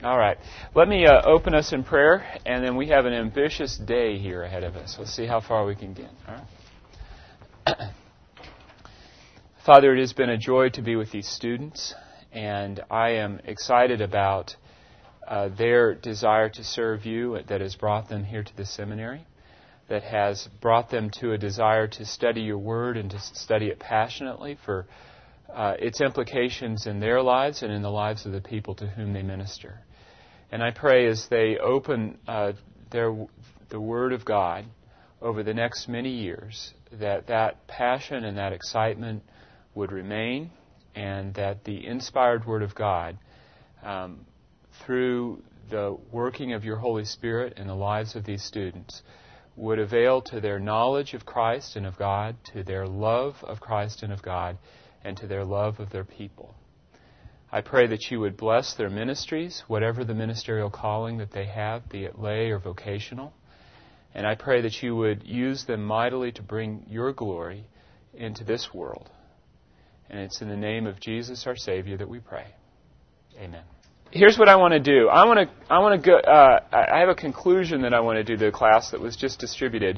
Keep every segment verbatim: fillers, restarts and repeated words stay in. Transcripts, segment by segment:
All right. Let me uh, open us in prayer, and then we have an ambitious day here ahead of us. Let's see how far we can get. All right. Father, it has been a joy to be with these students, and I am excited about uh, their desire to serve you that has brought them here to the seminary, that has brought them to a desire to study your word and to study it passionately for uh, its implications in their lives and in the lives of the people to whom they minister. And I pray as they open uh, their the Word of God over the next many years, that that passion and that excitement would remain, and that the inspired Word of God, um, through the working of your Holy Spirit in the lives of these students, would avail to their knowledge of Christ and of God, to their love of Christ and of God, and to their love of their people. I pray that you would bless their ministries, whatever the ministerial calling that they have, be it lay or vocational. And I pray that you would use them mightily to bring your glory into this world. And it's in the name of Jesus, our Savior, that we pray. Amen. Here's what I want to do. I want to. I want to go. Uh, I have a conclusion that I want to do to the class that was just distributed.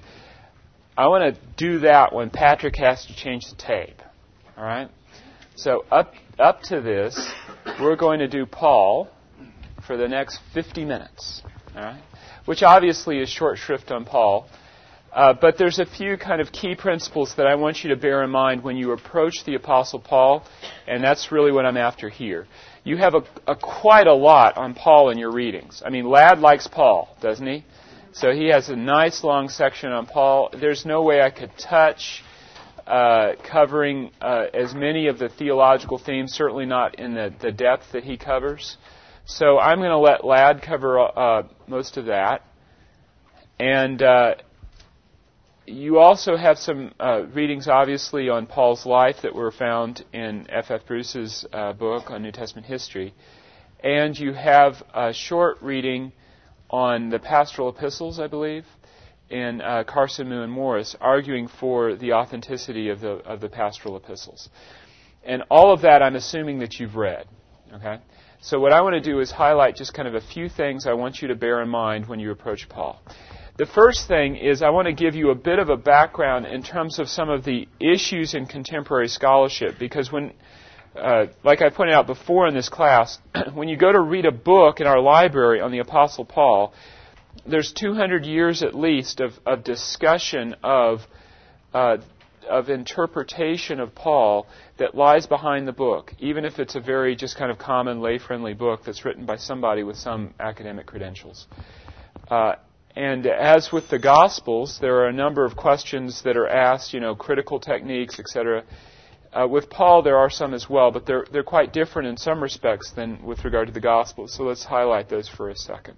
I want to do that when Patrick has to change the tape. All right. So up up to this, we're going to do Paul for the next fifty minutes, all right? Which obviously is short shrift on Paul. Uh, but there's a few kind of key principles that I want you to bear in mind when you approach the Apostle Paul, and that's really what I'm after here. You have a, a quite a lot on Paul in your readings. I mean, Ladd likes Paul, doesn't he? So he has a nice long section on Paul. There's no way I could touch Uh, covering uh, as many of the theological themes, certainly not in the, the depth that he covers. So I'm going to let Ladd cover uh, most of that. And uh, you also have some uh, readings, obviously, on Paul's life that were found in F F Bruce's uh, book on New Testament history. And you have a short reading on the pastoral epistles, I believe, in uh, Carson, Moo, and Morris, arguing for the authenticity of the of the pastoral epistles. And all of that I'm assuming that you've read. Okay? So what I want to do is highlight just kind of a few things I want you to bear in mind when you approach Paul. The first thing is I want to give you a bit of a background in terms of some of the issues in contemporary scholarship, because when, uh, like I pointed out before in this class, when you go to read a book in our library on the Apostle Paul, there's two hundred years at least of, of discussion of uh, of interpretation of Paul that lies behind the book, even if it's a very just kind of common lay-friendly book that's written by somebody with some academic credentials. Uh, and as with the Gospels, there are a number of questions that are asked, you know, critical techniques, et cetera. Uh, with Paul, there are some as well, but they're they're quite different in some respects than with regard to the Gospels. So let's highlight those for a second.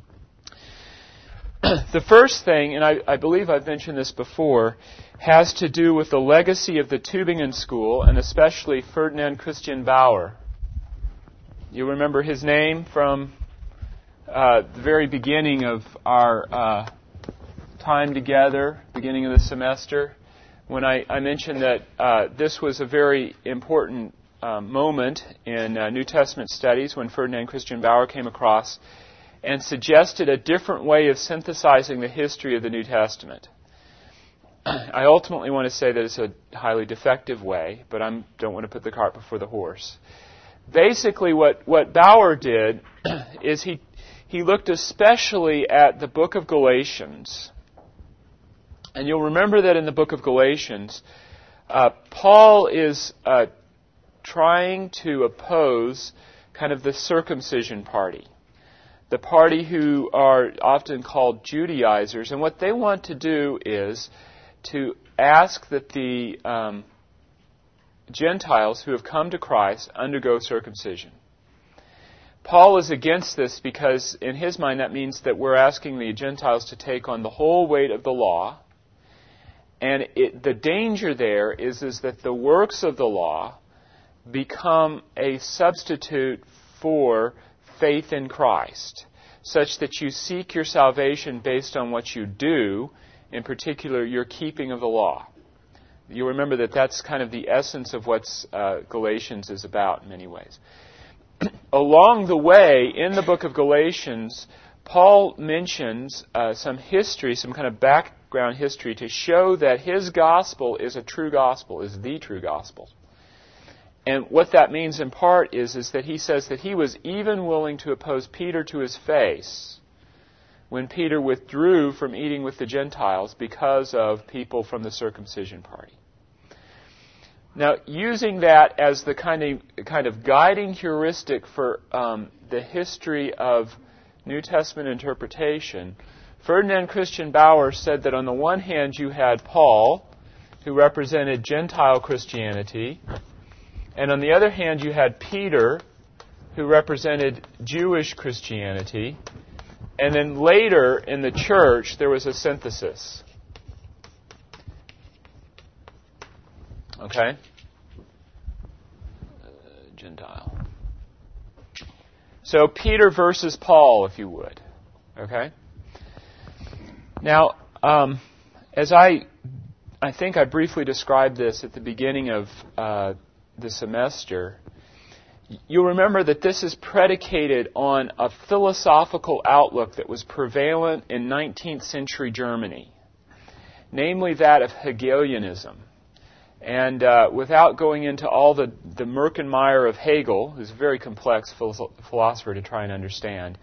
The first thing, and I, I believe I've mentioned this before, has to do with the legacy of the Tübingen School, and especially Ferdinand Christian Bauer. You remember his name from uh, the very beginning of our uh, time together, beginning of the semester, when I, I mentioned that uh, this was a very important uh, moment in uh, New Testament studies when Ferdinand Christian Bauer came across and suggested a different way of synthesizing the history of the New Testament. I ultimately want to say that it's a highly defective way, but I don't want to put the cart before the horse. Basically, what, what Bauer did is he he looked especially at the book of Galatians. And you'll remember that in the book of Galatians, uh, Paul is uh, trying to oppose kind of the circumcision party. The party who are often called Judaizers, and what they want to do is to ask that the um, Gentiles who have come to Christ undergo circumcision. Paul is against this because, in his mind, that means that we're asking the Gentiles to take on the whole weight of the law, and it, the danger there is, is that the works of the law become a substitute for faith in Christ, such that you seek your salvation based on what you do, in particular, your keeping of the law. You remember that that's kind of the essence of what uh, Galatians is about in many ways. along the way, in the book of Galatians, Paul mentions uh, some history, some kind of background history to show that his gospel is a true gospel, is the true gospel. And what that means in part is, is that he says that he was even willing to oppose Peter to his face when Peter withdrew from eating with the Gentiles because of people from the circumcision party. Now, using that as the kind of, kind of guiding heuristic for um, the history of New Testament interpretation, Ferdinand Christian Bauer said that on the one hand you had Paul, who represented Gentile Christianity, and on the other hand you had Peter, who represented Jewish Christianity, and then later in the church there was a synthesis. Okay? Uh, Gentile. So Peter versus Paul, if you would. Okay? Now, um, as I, I think I briefly described this at the beginning of uh, the semester, you'll remember that this is predicated on a philosophical outlook that was prevalent in nineteenth century Germany, namely that of Hegelianism. And uh, without going into all the, the Merkenmeyer of Hegel, who's a very complex philo- philosopher to try and understand,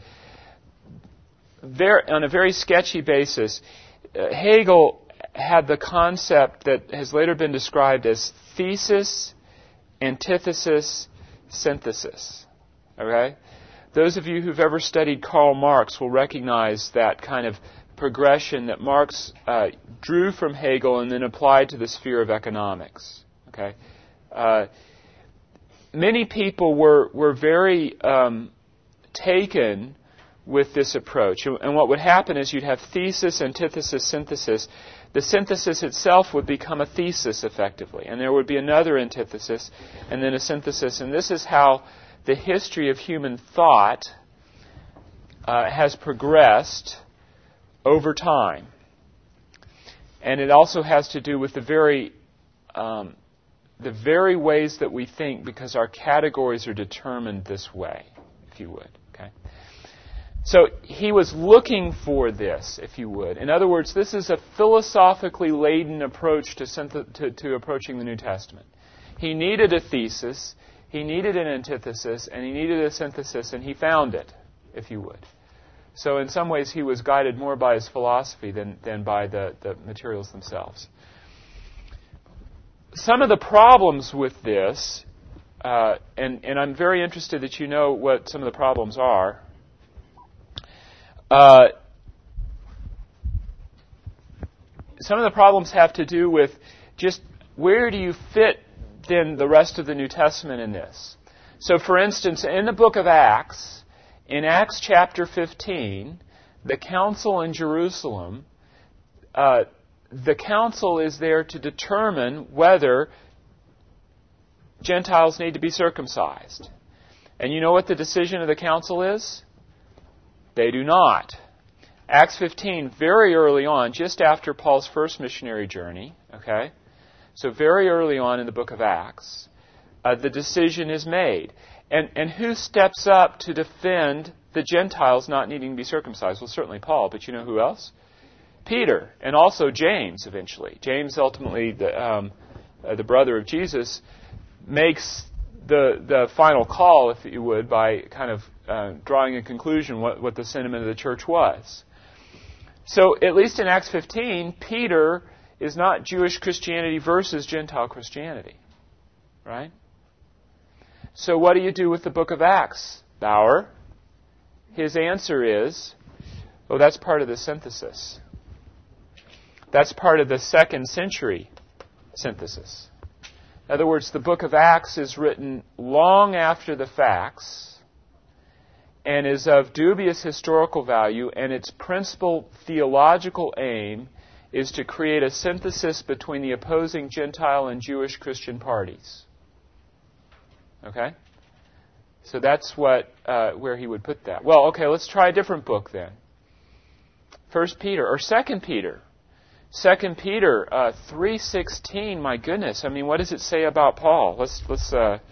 very, on a very sketchy basis, uh, Hegel had the concept that has later been described as thesis, antithesis, synthesis. Okay? Those of you who've ever studied Karl Marx will recognize that kind of progression that Marx uh, drew from Hegel and then applied to the sphere of economics. Okay, uh, many people were were very um, taken with this approach, and what would happen is you'd have thesis, antithesis, synthesis. The synthesis itself would become a thesis effectively, and there would be another antithesis, and then a synthesis. And this is how the history of human thought uh, has progressed over time. And it also has to do with the very um, the very ways that we think, because our categories are determined this way, if you would. Okay. So he was looking for this, if you would. In other words, this is a philosophically laden approach to, synth- to, to approaching the New Testament. He needed a thesis, he needed an antithesis, and he needed a synthesis, and he found it, if you would. So in some ways he was guided more by his philosophy than, than by the, the materials themselves. Some of the problems with this, uh, and, and I'm very interested that you know what some of the problems are. Uh, some of the problems have to do with just where do you fit then the rest of the New Testament in this. So for instance, in the book of Acts, in Acts chapter fifteen, the council in Jerusalem, uh, the council is there to determine whether Gentiles need to be circumcised. And you know what the decision of the council is? They do not. Acts fifteen, very early on, just after Paul's first missionary journey, okay? So very early on in the book of Acts, uh, the decision is made. And, and who steps up to defend the Gentiles not needing to be circumcised? Well, certainly Paul, but you know who else? Peter, and also James eventually. James, ultimately the, um, uh, the brother of Jesus, makes the the final call, if you would, by kind of uh, drawing a conclusion what, what the sentiment of the church was. So, at least in Acts fifteen, Peter is not Jewish Christianity versus Gentile Christianity. Right? So what do you do with the book of Acts, Bauer? His answer is, oh, that's part of the synthesis. That's part of the second century synthesis. In other words, the book of Acts is written long after the facts and is of dubious historical value, and its principal theological aim is to create a synthesis between the opposing Gentile and Jewish Christian parties. Okay? So that's what uh, where he would put that. Well, okay, let's try a different book then. First Peter, or Second Peter. Second Peter uh, three sixteen. My goodness, I mean, what does it say about Paul? Let's let's uh, let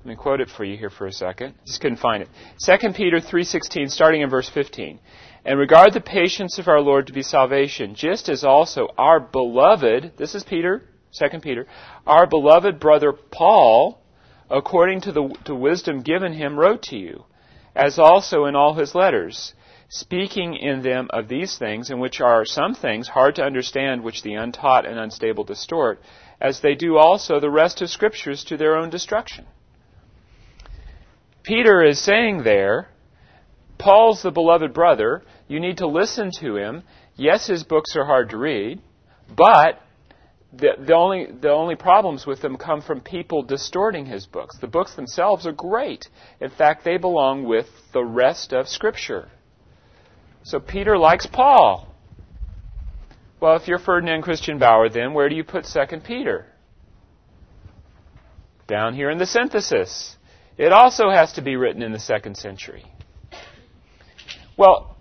Let me quote it for you here for a second. Just couldn't find it. Second Peter three sixteen, starting in verse fifteen. And regard the patience of our Lord to be salvation, just as also our beloved, this is Peter, Second Peter, our beloved brother Paul, according to the to wisdom given him, wrote to you, as also in all his letters, speaking in them of these things, in which are some things hard to understand, which the untaught and unstable distort, as they do also the rest of Scriptures to their own destruction. Peter is saying there, Paul's the beloved brother. You need to listen to him. Yes, his books are hard to read, but the, the only the only problems with them come from people distorting his books. The books themselves are great. In fact, they belong with the rest of Scripture. So Peter likes Paul. Well, if you're Ferdinand Christian Bauer, then where do you put Second Peter? Down here in the synthesis. It also has to be written in the second century. Well,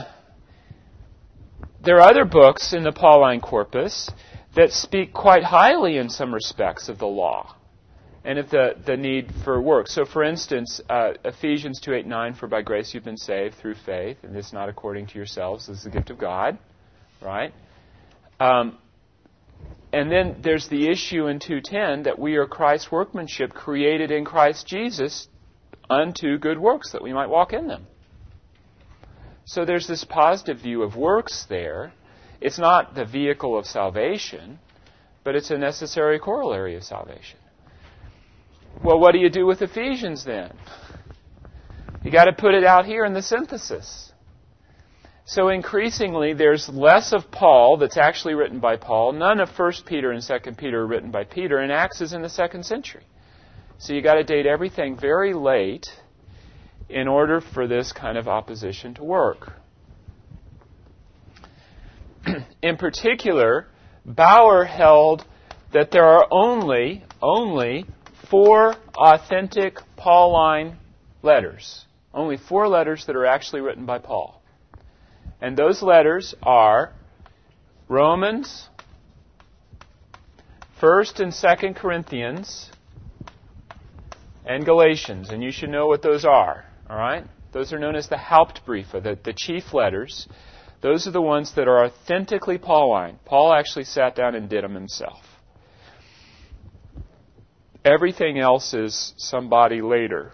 there are other books in the Pauline corpus that speak quite highly in some respects of the law and of the, the need for work. So, for instance, uh, Ephesians two eight nine, for by grace you've been saved through faith, and this not according to yourselves, this is the gift of God, right? Um, and then there's the issue in two ten that we are Christ's workmanship, created in Christ Jesus unto good works, that we might walk in them. So there's this positive view of works there. It's not the vehicle of salvation, but it's a necessary corollary of salvation. Well, what do you do with Ephesians then? You got to put it out here in the synthesis. So increasingly, there's less of Paul that's actually written by Paul. None of First Peter and Second Peter are written by Peter, and Acts is in the second century. So you got to date everything very late in order for this kind of opposition to work. In particular, Bauer held that there are only, only four authentic Pauline letters. Only four letters that are actually written by Paul. And those letters are Romans, First and Second Corinthians, and Galatians. And you should know what those are. All right? Those are known as the Hauptbriefe, the, the chief letters. Those are the ones that are authentically Pauline. Paul actually sat down and did them himself. Everything else is somebody later.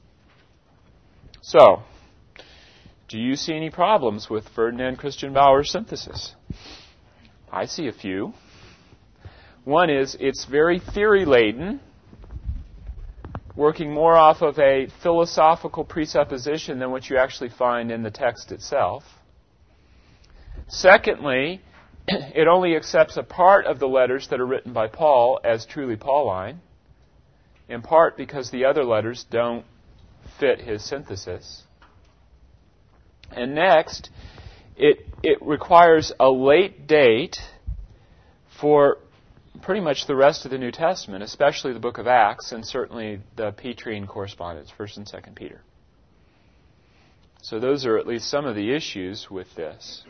So, do you see any problems with Ferdinand Christian Bauer's synthesis? I see a few. One is it's very theory-laden, working more off of a philosophical presupposition than what you actually find in the text itself. Secondly, it only accepts a part of the letters that are written by Paul as truly Pauline, in part because the other letters don't fit his synthesis. And next, it, it requires a late date for pretty much the rest of the New Testament, especially the book of Acts and certainly the Petrine correspondence, First and Second Peter. So those are at least some of the issues with this.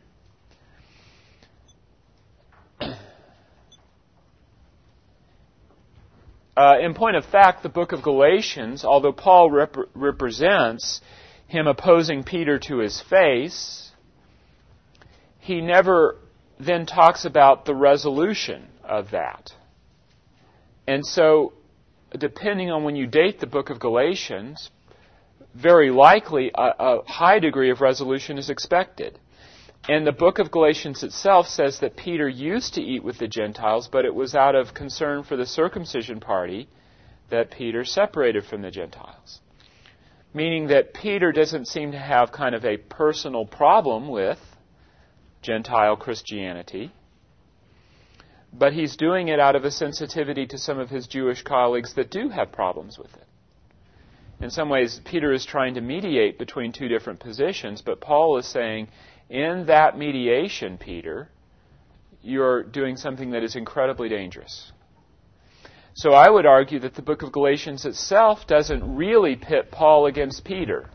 Uh, in point of fact, the book of Galatians, although Paul rep- represents him opposing Peter to his face, he never then talks about the resolution of that. And so, depending on when you date the book of Galatians, very likely a, a high degree of resolution is expected. And the book of Galatians itself says that Peter used to eat with the Gentiles, but it was out of concern for the circumcision party that Peter separated from the Gentiles. Meaning that Peter doesn't seem to have kind of a personal problem with Gentile Christianity, but he's doing it out of a sensitivity to some of his Jewish colleagues that do have problems with it. In some ways, Peter is trying to mediate between two different positions, but Paul is saying, in that mediation, Peter, you're doing something that is incredibly dangerous. So I would argue that the book of Galatians itself doesn't really pit Paul against Peter,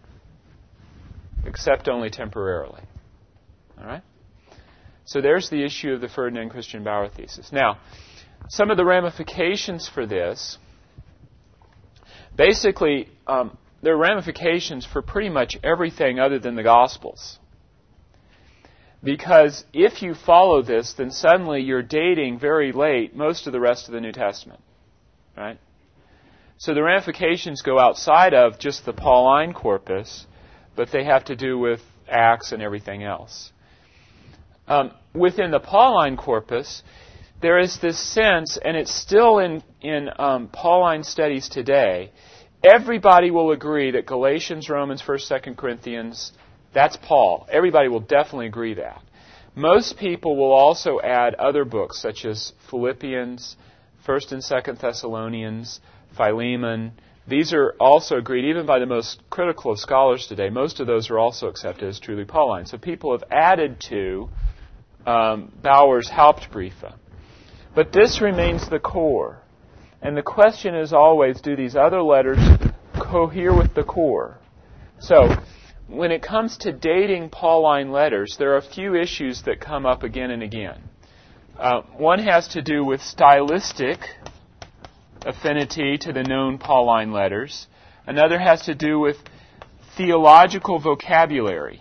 except only temporarily. All right? So there's the issue of the Ferdinand Christian Bauer thesis. Now, some of the ramifications for this basically, um, there are ramifications for pretty much everything other than the Gospels. Because if you follow this, then suddenly you're dating very late most of the rest of the New Testament. Right? So the ramifications go outside of just the Pauline corpus, but they have to do with Acts and everything else. Um, within the Pauline corpus, there is this sense, and it's still in, in um, Pauline studies today, everybody will agree that Galatians, Romans, First, Second Corinthians, that's Paul. Everybody will definitely agree that. Most people will also add other books, such as Philippians, First and Second Thessalonians, Philemon. These are also agreed, even by the most critical of scholars today. Most of those are also accepted as truly Pauline. So people have added to um, Bauer's Hauptbriefe. But this remains the core. And the question is always, do these other letters cohere with the core? So, when it comes to dating Pauline letters, there are a few issues that come up again and again. Uh, one has to do with stylistic affinity to the known Pauline letters. Another has to do with theological vocabulary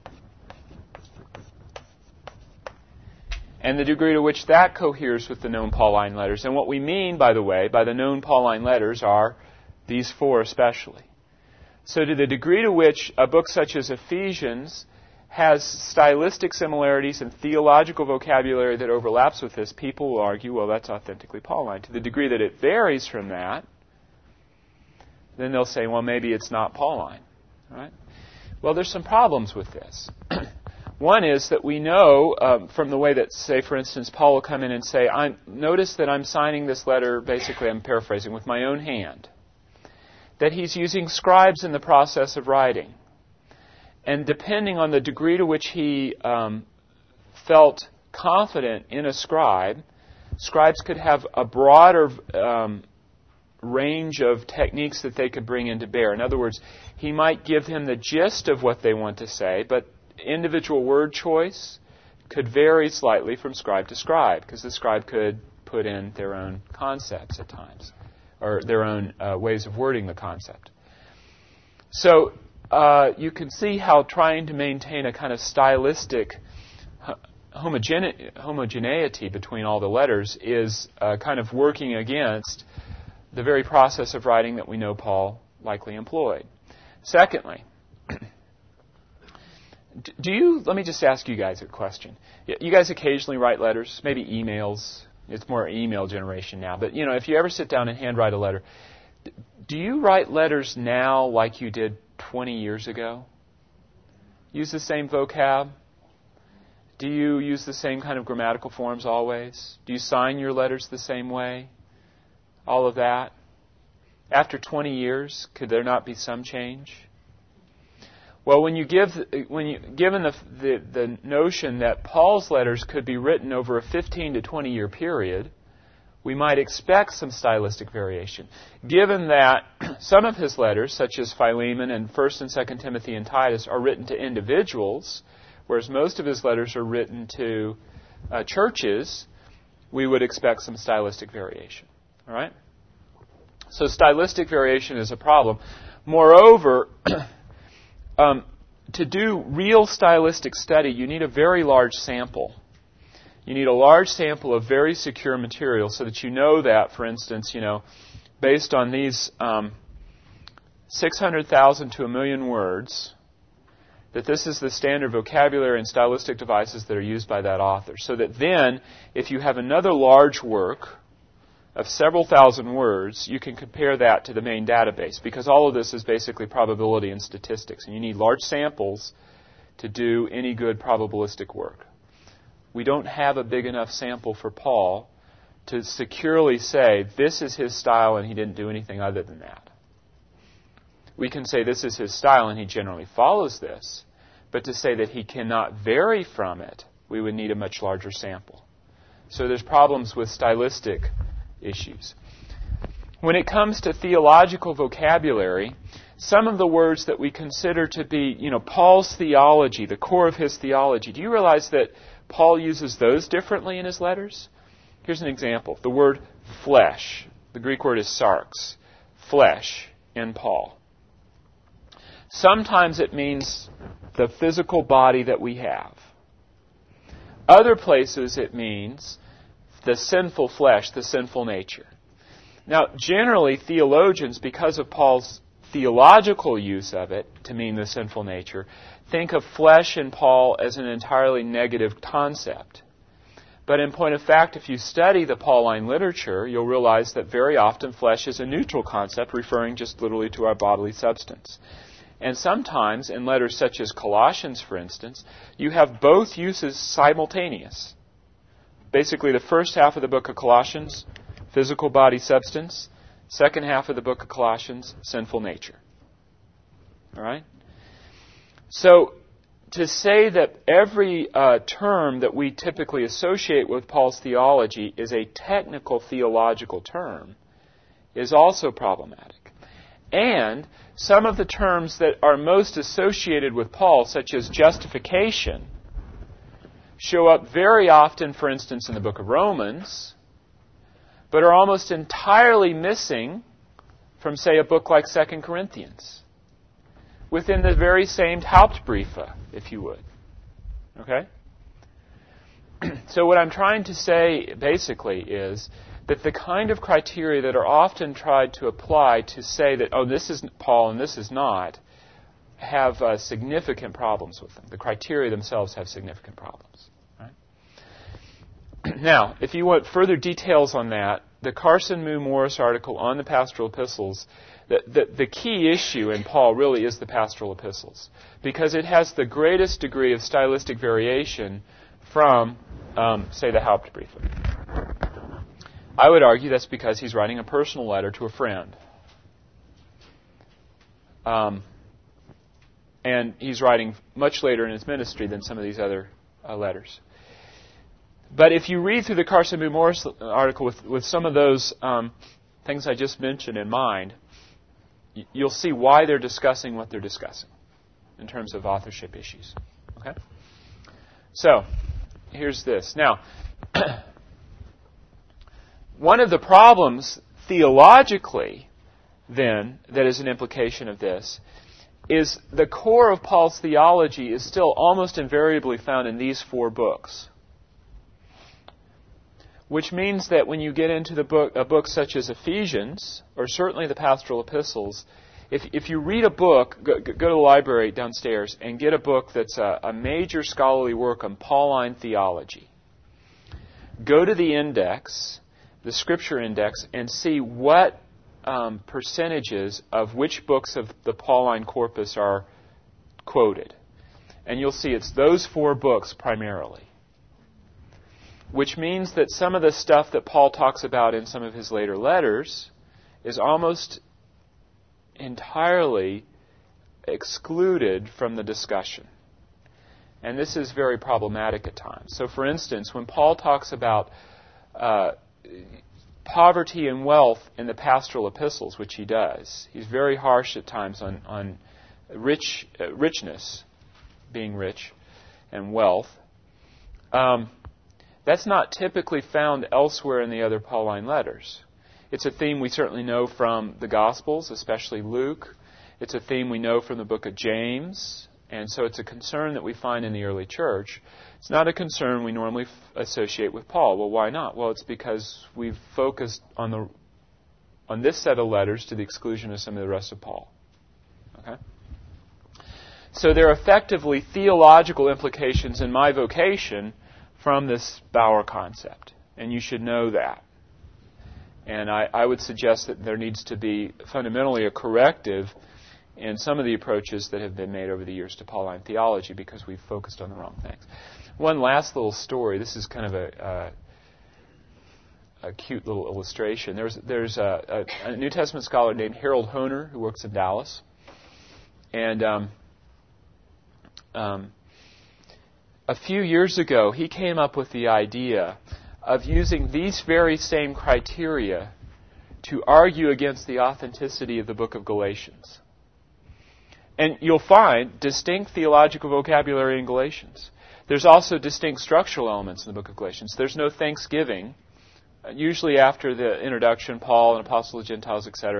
and the degree to which that coheres with the known Pauline letters. And what we mean, by the way, by the known Pauline letters are these four especially. So to the degree to which a book such as Ephesians has stylistic similarities and theological vocabulary that overlaps with this, people will argue, well, that's authentically Pauline. To the degree that it varies from that, then they'll say, well, maybe it's not Pauline. All right? Well, there's some problems with this. One is that we know um, from the way that, say, for instance, Paul will come in and say, I notice that I'm signing this letter, basically I'm paraphrasing, with my own hand. That he's using scribes in the process of writing. And depending on the degree to which he um, felt confident in a scribe, scribes could have a broader um, range of techniques that they could bring into bear. In other words, he might give him the gist of what they want to say, but individual word choice could vary slightly from scribe to scribe, because the scribe could put in their own concepts at times, or their own uh, ways of wording the concept. So uh, you can see how trying to maintain a kind of stylistic homogene- homogeneity between all the letters is uh, kind of working against the very process of writing that we know Paul likely employed. Secondly, do you, let me just ask you guys a question. You guys occasionally write letters, maybe emails. It's more email generation now. But, you know, if you ever sit down and handwrite a letter, do you write letters now like you did twenty years ago? Use the same vocab? Do you use the same kind of grammatical forms always? Do you sign your letters the same way? All of that? After twenty years, could there not be some change? Well, when you give, when you, given the, the the notion that Paul's letters could be written over a fifteen to twenty year period, we might expect some stylistic variation. Given that some of his letters, such as Philemon and First and Second Timothy and Titus, are written to individuals, whereas most of his letters are written to uh, churches, we would expect some stylistic variation. All right? So stylistic variation is a problem. Moreover, Um, to do real stylistic study, you need a very large sample. You need a large sample of very secure material so that you know that, for instance, you know, based on these um, six hundred thousand to a million words, that this is the standard vocabulary and stylistic devices that are used by that author. So that then, if you have another large work of several thousand words, you can compare that to the main database, because all of this is basically probability and statistics, and you need large samples to do any good probabilistic work. We don't have a big enough sample for Paul to securely say this is his style and he didn't do anything other than that. We can say this is his style and he generally follows this, but to say that he cannot vary from it, we would need a much larger sample. So there's problems with stylistic issues. When it comes to theological vocabulary, some of the words that we consider to be, you know, Paul's theology, the core of his theology, do you realize that Paul uses those differently in his letters? Here's an example. The word flesh, the Greek word is sarx, flesh. in Paul. Sometimes it means the physical body that we have. Other places it means the sinful flesh, the sinful nature. Now, generally, theologians, because of Paul's theological use of it to mean the sinful nature, think of flesh in Paul as an entirely negative concept. But in point of fact, if you study the Pauline literature, you'll realize that very often flesh is a neutral concept, referring just literally to our bodily substance. And sometimes, in letters such as Colossians, for instance, you have both uses simultaneous. Basically, the first half of the book of Colossians, physical body substance. Second half of the book of Colossians, sinful nature. All right? So, to say that every uh, term that we typically associate with Paul's theology is a technical theological term is also problematic. And some of the terms that are most associated with Paul, such as justification, show up very often, for instance, in the book of Romans, but are almost entirely missing from, say, a book like Second Corinthians, within the very same Hauptbriefe, if you would. Okay? So what I'm trying to say, basically, is that the kind of criteria that are often tried to apply to say that, oh, this is Paul and this is not, have uh, significant problems with them. The criteria themselves have significant problems. Right? Now, if you want further details on that, the Carson Moo Morris article on the pastoral epistles, the, the, the key issue in Paul really is the pastoral epistles, because it has the greatest degree of stylistic variation from, um, say, the Hauptbriefe. I would argue that's because he's writing a personal letter to a friend. Um, and he's writing much later in his ministry than some of these other uh, letters. But if you read through the Carson Moo Morris article with, with some of those um, things I just mentioned in mind, y- you'll see why they're discussing what they're discussing in terms of authorship issues. Okay? So, here's this. Now, one of the problems theologically, then, that is an implication of this, is the core of Paul's theology is still almost invariably found in these four books. Which means that when you get into the book, a book such as Ephesians, or certainly the pastoral epistles, if, if you read a book, go, go to the library downstairs and get a book that's a, a major scholarly work on Pauline theology. Go to the index, the scripture index, and see what um, percentages of which books of the Pauline corpus are quoted. And you'll see it's those four books primarily. Which means that some of the stuff that Paul talks about in some of his later letters is almost entirely excluded from the discussion. And this is very problematic at times. So, for instance, when Paul talks about uh, poverty and wealth in the pastoral epistles, which he does, he's very harsh at times on, on rich uh, richness, being rich, and wealth. Um, That's not typically found elsewhere in the other Pauline letters. It's a theme we certainly know from the Gospels, especially Luke. It's a theme we know from the book of James. And so it's a concern that we find in the early church. It's not a concern we normally f- associate with Paul. Well, why not? Well, it's because we've focused on the on this set of letters to the exclusion of some of the rest of Paul. Okay? So there are effectively theological implications in my vocation from this Bauer concept. And you should know that. And I, I would suggest that there needs to be fundamentally a corrective in some of the approaches that have been made over the years to Pauline theology because we've focused on the wrong things. One last little story. This is kind of a, a, a cute little illustration. There's, there's a, a, a New Testament scholar named Harold Hoehner who works in Dallas. And um, um, a few years ago, he came up with the idea of using these very same criteria to argue against the authenticity of the book of Galatians. And you'll find distinct theological vocabulary in Galatians. There's also distinct structural elements in the book of Galatians. There's no thanksgiving. Usually after the introduction, Paul, an apostle of Gentiles, et cetera,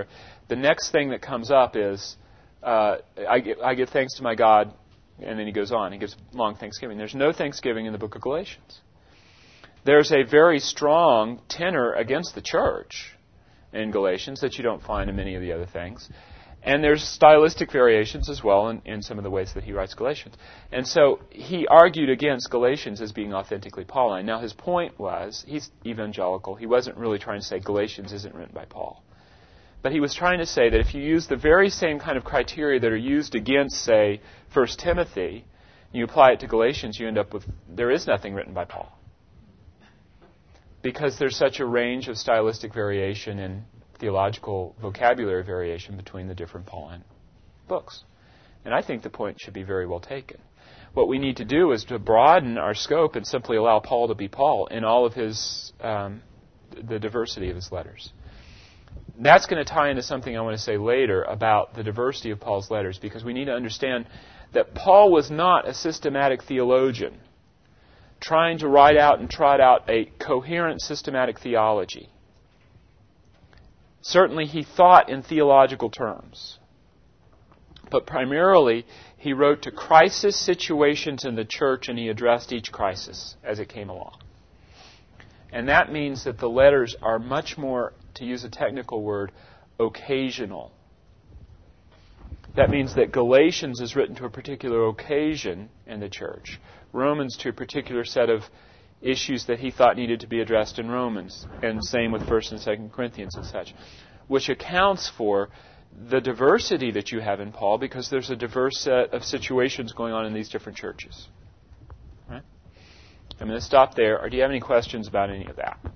the next thing that comes up is, uh, I, give, I give thanks to my God, and then he goes on. He gives long thanksgiving. There's no thanksgiving in the book of Galatians. There's a very strong tenor against the church in Galatians that you don't find in many of the other things. And there's stylistic variations as well in, in some of the ways that he writes Galatians. And so he argued against Galatians as being authentically Pauline. Now his point was, he's evangelical. He wasn't really trying to say Galatians isn't written by Paul. But he was trying to say that if you use the very same kind of criteria that are used against, say, First Timothy, and you apply it to Galatians, you end up with, there is nothing written by Paul. Because there's such a range of stylistic variation and theological vocabulary variation between the different Pauline books. And I think the point should be very well taken. What we need to do is to broaden our scope and simply allow Paul to be Paul in all of his, um, the diversity of his letters. That's going to tie into something I want to say later about the diversity of Paul's letters, because we need to understand that Paul was not a systematic theologian trying to write out and trot out a coherent systematic theology. Certainly he thought in theological terms, but primarily he wrote to crisis situations in the church, and he addressed each crisis as it came along. And that means that the letters are much more, to use a technical word, occasional. That means that Galatians is written to a particular occasion in the church. Romans to a particular set of issues that he thought needed to be addressed in Romans. And same with First and Second Corinthians and such. Which accounts for the diversity that you have in Paul, because there's a diverse set of situations going on in these different churches. Right? I'm going to stop there. Or do you have any questions about any of that?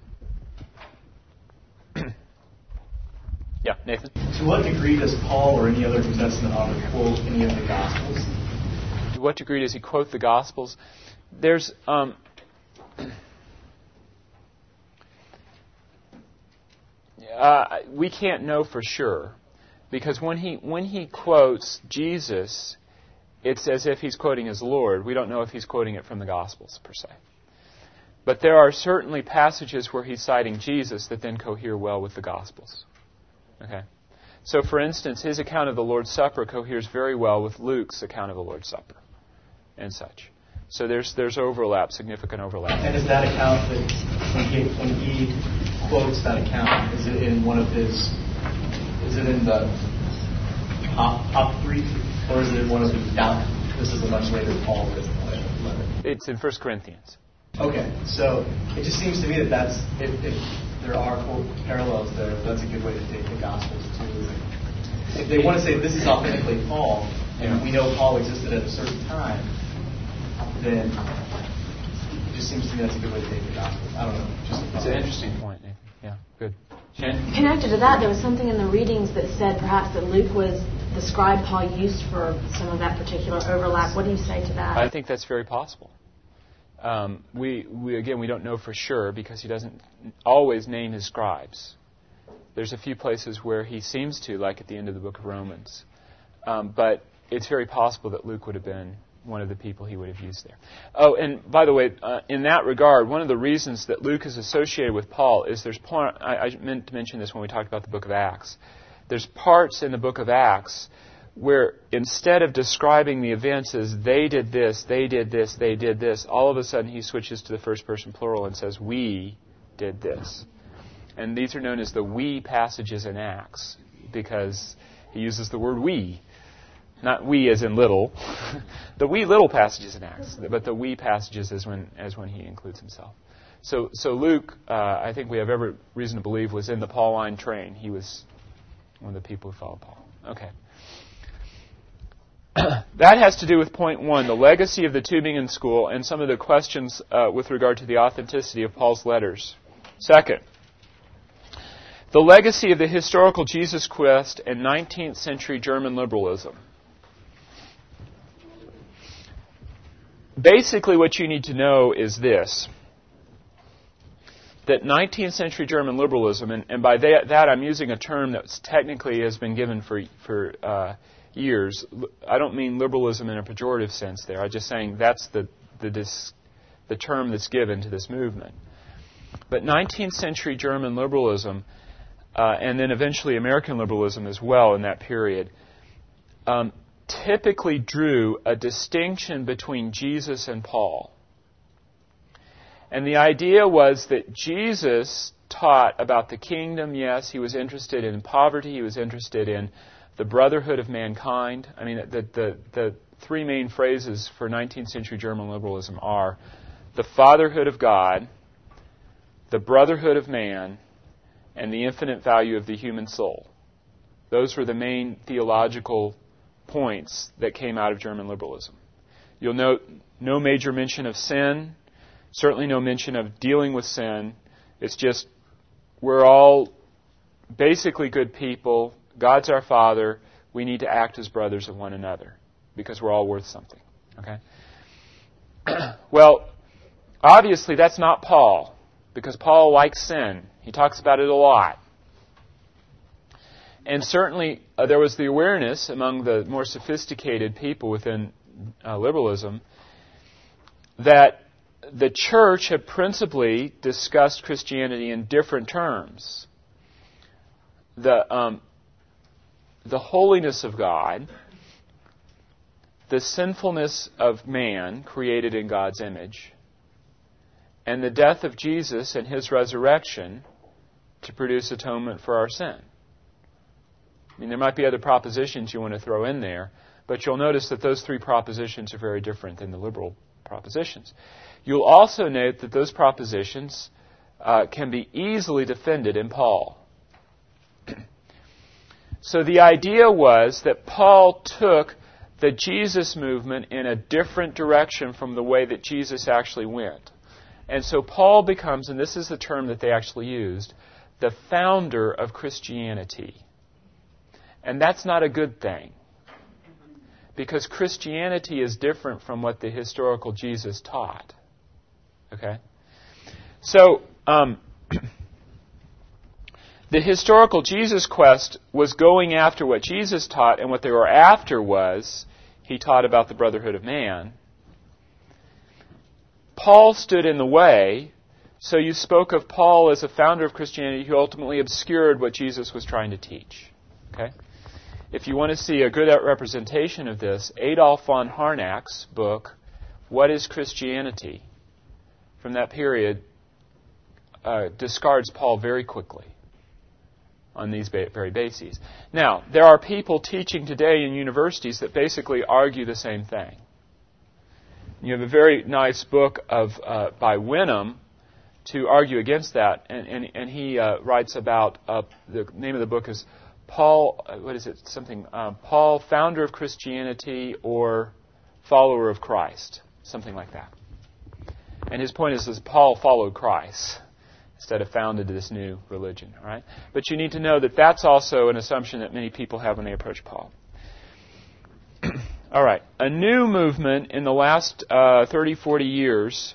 Yeah, Nathan? To what degree does Paul or any other New Testament author quote any of the Gospels? To what degree does he quote the Gospels? There's... Um, uh, we can't know for sure. Because when he when he quotes Jesus, it's as if he's quoting his Lord. We don't know if he's quoting it from the Gospels, per se. But there are certainly passages where he's citing Jesus that then cohere well with the Gospels. Okay. So, for instance, his account of the Lord's Supper coheres very well with Luke's account of the Lord's Supper and such. So there's there's overlap, significant overlap. And is that account, that when he, when he quotes that account, is it in one of his, is it in the top, top three, or is it in one of the down? This is a much later Paul written letter. It's in First Corinthians. Okay, so it just seems to me that that's, if, if there are quote, parallels there, that's a good way to take the Gospels too. If they want to say this is authentically Paul, and we know Paul existed at a certain time, then it just seems to me that's a good way to take the Gospels. I don't know. Just it's an interesting point, Nathan. Yeah, good. Shannon? Connected to that, there was something in the readings that said perhaps that Luke was the scribe Paul used for some of that particular overlap. What do you say to that? I think that's very possible. Um, we, we again, we don't know for sure because he doesn't always name his scribes. There's a few places where he seems to, like at the end of the book of Romans. Um, but it's very possible that Luke would have been one of the people he would have used there. Oh, and by the way, uh, in that regard, one of the reasons that Luke is associated with Paul is there's part, I, I meant to mention this when we talked about the book of Acts. There's parts in the book of Acts where instead of describing the events as they did this, they did this, they did this, all of a sudden he switches to the first person plural and says, we did this. And these are known as the we passages in Acts because he uses the word we. Not we as in little. The we little passages in Acts, but the we passages as when as when he includes himself. So so Luke, uh, I think we have every reason to believe, was in the Pauline train. He was one of the people who followed Paul. Okay. That has to do with point one, the legacy of the Tübingen School, and some of the questions uh, with regard to the authenticity of Paul's letters. Second, the legacy of the historical Jesus quest and nineteenth century German liberalism. Basically, what you need to know is this, that nineteenth century German liberalism, and, and by that, that I'm using a term that technically has been given for for uh, years. I don't mean liberalism in a pejorative sense there. I'm just saying that's the the, dis, the term that's given to this movement. But nineteenth century German liberalism uh, and then eventually American liberalism as well in that period, um, typically drew a distinction between Jesus and Paul. And the idea was that Jesus taught about the kingdom, yes. He was interested in poverty. He was interested in the brotherhood of mankind. I mean, the, the, the three main phrases for nineteenth century German liberalism are the fatherhood of God, the brotherhood of man, and the infinite value of the human soul. Those were the main theological points that came out of German liberalism. You'll note no major mention of sin, certainly no mention of dealing with sin. It's just we're all basically good people. God's our Father. We need to act as brothers of one another because we're all worth something. Okay? Well, obviously that's not Paul, because Paul likes sin. He talks about it a lot. And certainly uh, there was the awareness among the more sophisticated people within uh, liberalism that the church had principally discussed Christianity in different terms. The, um, the holiness of God, the sinfulness of man created in God's image, and the death of Jesus and His resurrection to produce atonement for our sin. I mean, there might be other propositions you want to throw in there, but you'll notice that those three propositions are very different than the liberal propositions. You'll also note that those propositions uh, can be easily defended in Paul. So the idea was that Paul took the Jesus movement in a different direction from the way that Jesus actually went. And so Paul becomes, and this is the term that they actually used, the founder of Christianity. And that's not a good thing, because Christianity is different from what the historical Jesus taught. Okay? So, um, the historical Jesus quest was going after what Jesus taught, and what they were after was, he taught about the brotherhood of man. Paul stood in the way, so you spoke of Paul as a founder of Christianity who ultimately obscured what Jesus was trying to teach. Okay? If you want to see a good representation of this, Adolf von Harnack's book, What is Christianity? From that period, uh, discards Paul very quickly on these ba- very bases. Now, there are people teaching today in universities that basically argue the same thing. You have a very nice book of uh, by Wenham to argue against that, and, and, and he uh, writes about, uh, the name of the book is Paul, what is it, something, um, Paul, founder of Christianity or follower of Christ, something like that. And his point is that Paul followed Christ instead of founded this new religion, all right? But you need to know that that's also an assumption that many people have when they approach Paul. All right, a new movement in the last uh, thirty, forty years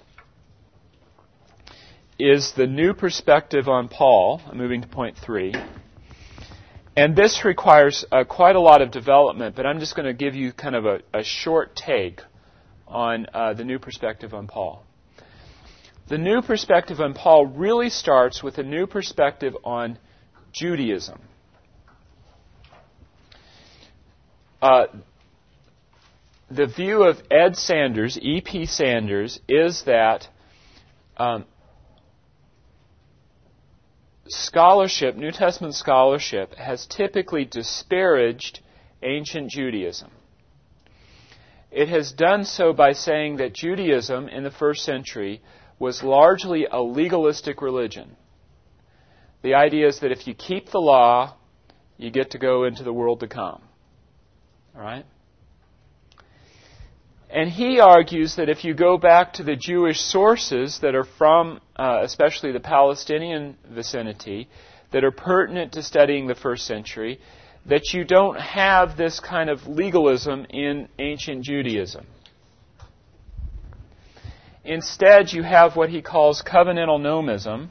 is the new perspective on Paul. I'm moving to point three. And this requires uh, quite a lot of development, but I'm just going to give you kind of a, a short take on uh, the new perspective on Paul. The new perspective on Paul really starts with a new perspective on Judaism. Uh, the view of Ed Sanders, E P Sanders, is that um, scholarship, New Testament scholarship, has typically disparaged ancient Judaism. It has done so by saying that Judaism in the first century was largely a legalistic religion. The idea is that if you keep the law, you get to go into the world to come. All right? And he argues that if you go back to the Jewish sources that are from, uh, especially the Palestinian vicinity, that are pertinent to studying the first century, that you don't have this kind of legalism in ancient Judaism. Instead, you have what he calls covenantal nomism.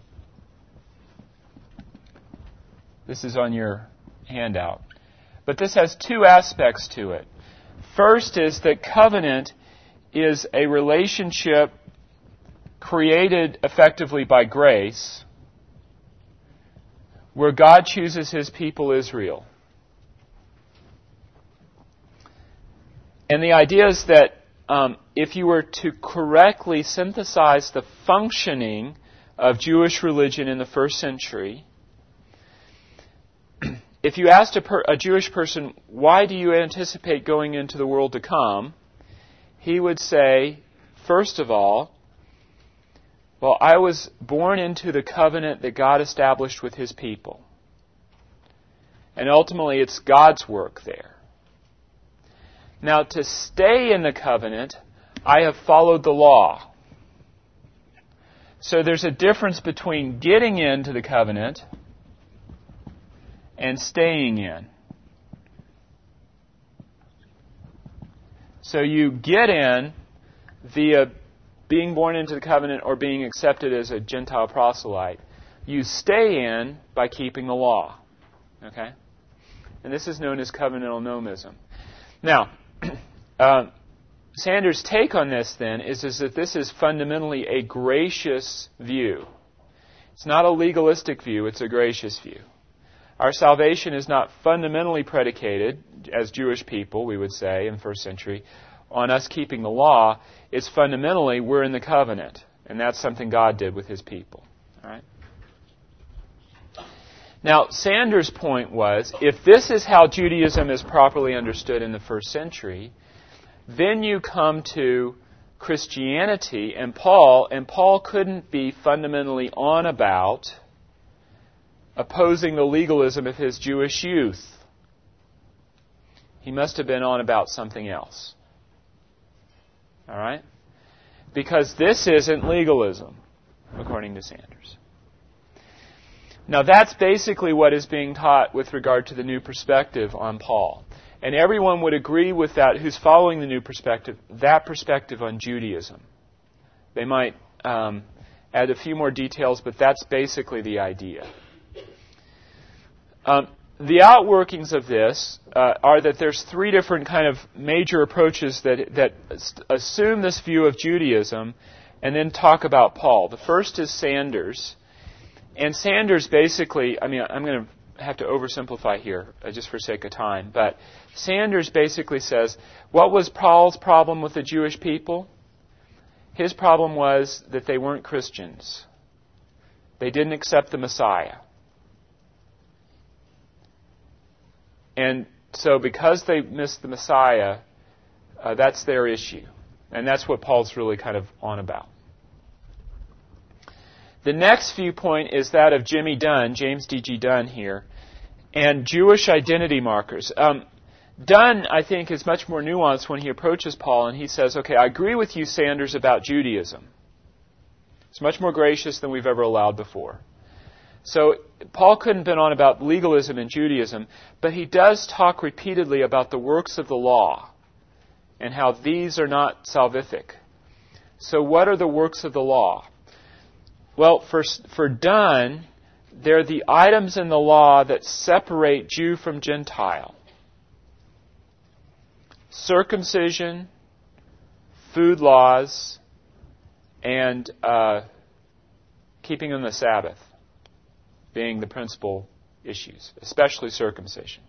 This is on your handout. But this has two aspects to it. First is that covenant is a relationship created effectively by grace, where God chooses His people Israel. And the idea is that um, if you were to correctly synthesize the functioning of Jewish religion in the first century, if you asked a, per, a Jewish person, why do you anticipate going into the world to come? He would say, first of all, well, I was born into the covenant that God established with His people. And ultimately, it's God's work there. Now, to stay in the covenant, I have followed the law. So there's a difference between getting into the covenant and staying in. So you get in via being born into the covenant or being accepted as a Gentile proselyte. You stay in by keeping the law. Okay? And this is known as covenantal nomism. Now, uh, Sanders' take on this, then, is, is that this is fundamentally a gracious view. It's not a legalistic view, it's a gracious view. Our salvation is not fundamentally predicated, as Jewish people, we would say, in the first century, on us keeping the law. It's fundamentally, we're in the covenant. And that's something God did with His people. All right? Now, Sanders' point was, if this is how Judaism is properly understood in the first century, then you come to Christianity and Paul, and Paul couldn't be fundamentally on about opposing the legalism of his Jewish youth. He must have been on about something else. All right? Because this isn't legalism, according to Sanders. Now, that's basically what is being taught with regard to the new perspective on Paul. And everyone would agree with that who's following the new perspective, that perspective on Judaism. They might um, add a few more details, but that's basically the idea. Um, the outworkings of this uh, are that there's three different kind of major approaches that that assume this view of Judaism and then talk about Paul. The first is Sanders. And Sanders basically, I mean, I'm going to have to oversimplify here, uh, just for sake of time, but Sanders basically says, what was Paul's problem with the Jewish people? His problem was that they weren't Christians. They didn't accept the Messiah. And so because they missed the Messiah, uh, that's their issue. And that's what Paul's really kind of on about. The next viewpoint is that of Jimmy Dunn, James D G Dunn here, and Jewish identity markers. Um, Dunn, I think, is much more nuanced when he approaches Paul, and he says, okay, I agree with you, Sanders, about Judaism. It's much more gracious than we've ever allowed before. So Paul couldn't have been on about legalism in Judaism, but he does talk repeatedly about the works of the law and how these are not salvific. So what are the works of the law? Well, for, for Dunn, they're the items in the law that separate Jew from Gentile. Circumcision, food laws, and uh, keeping on the Sabbath being the principal issues, especially circumcision.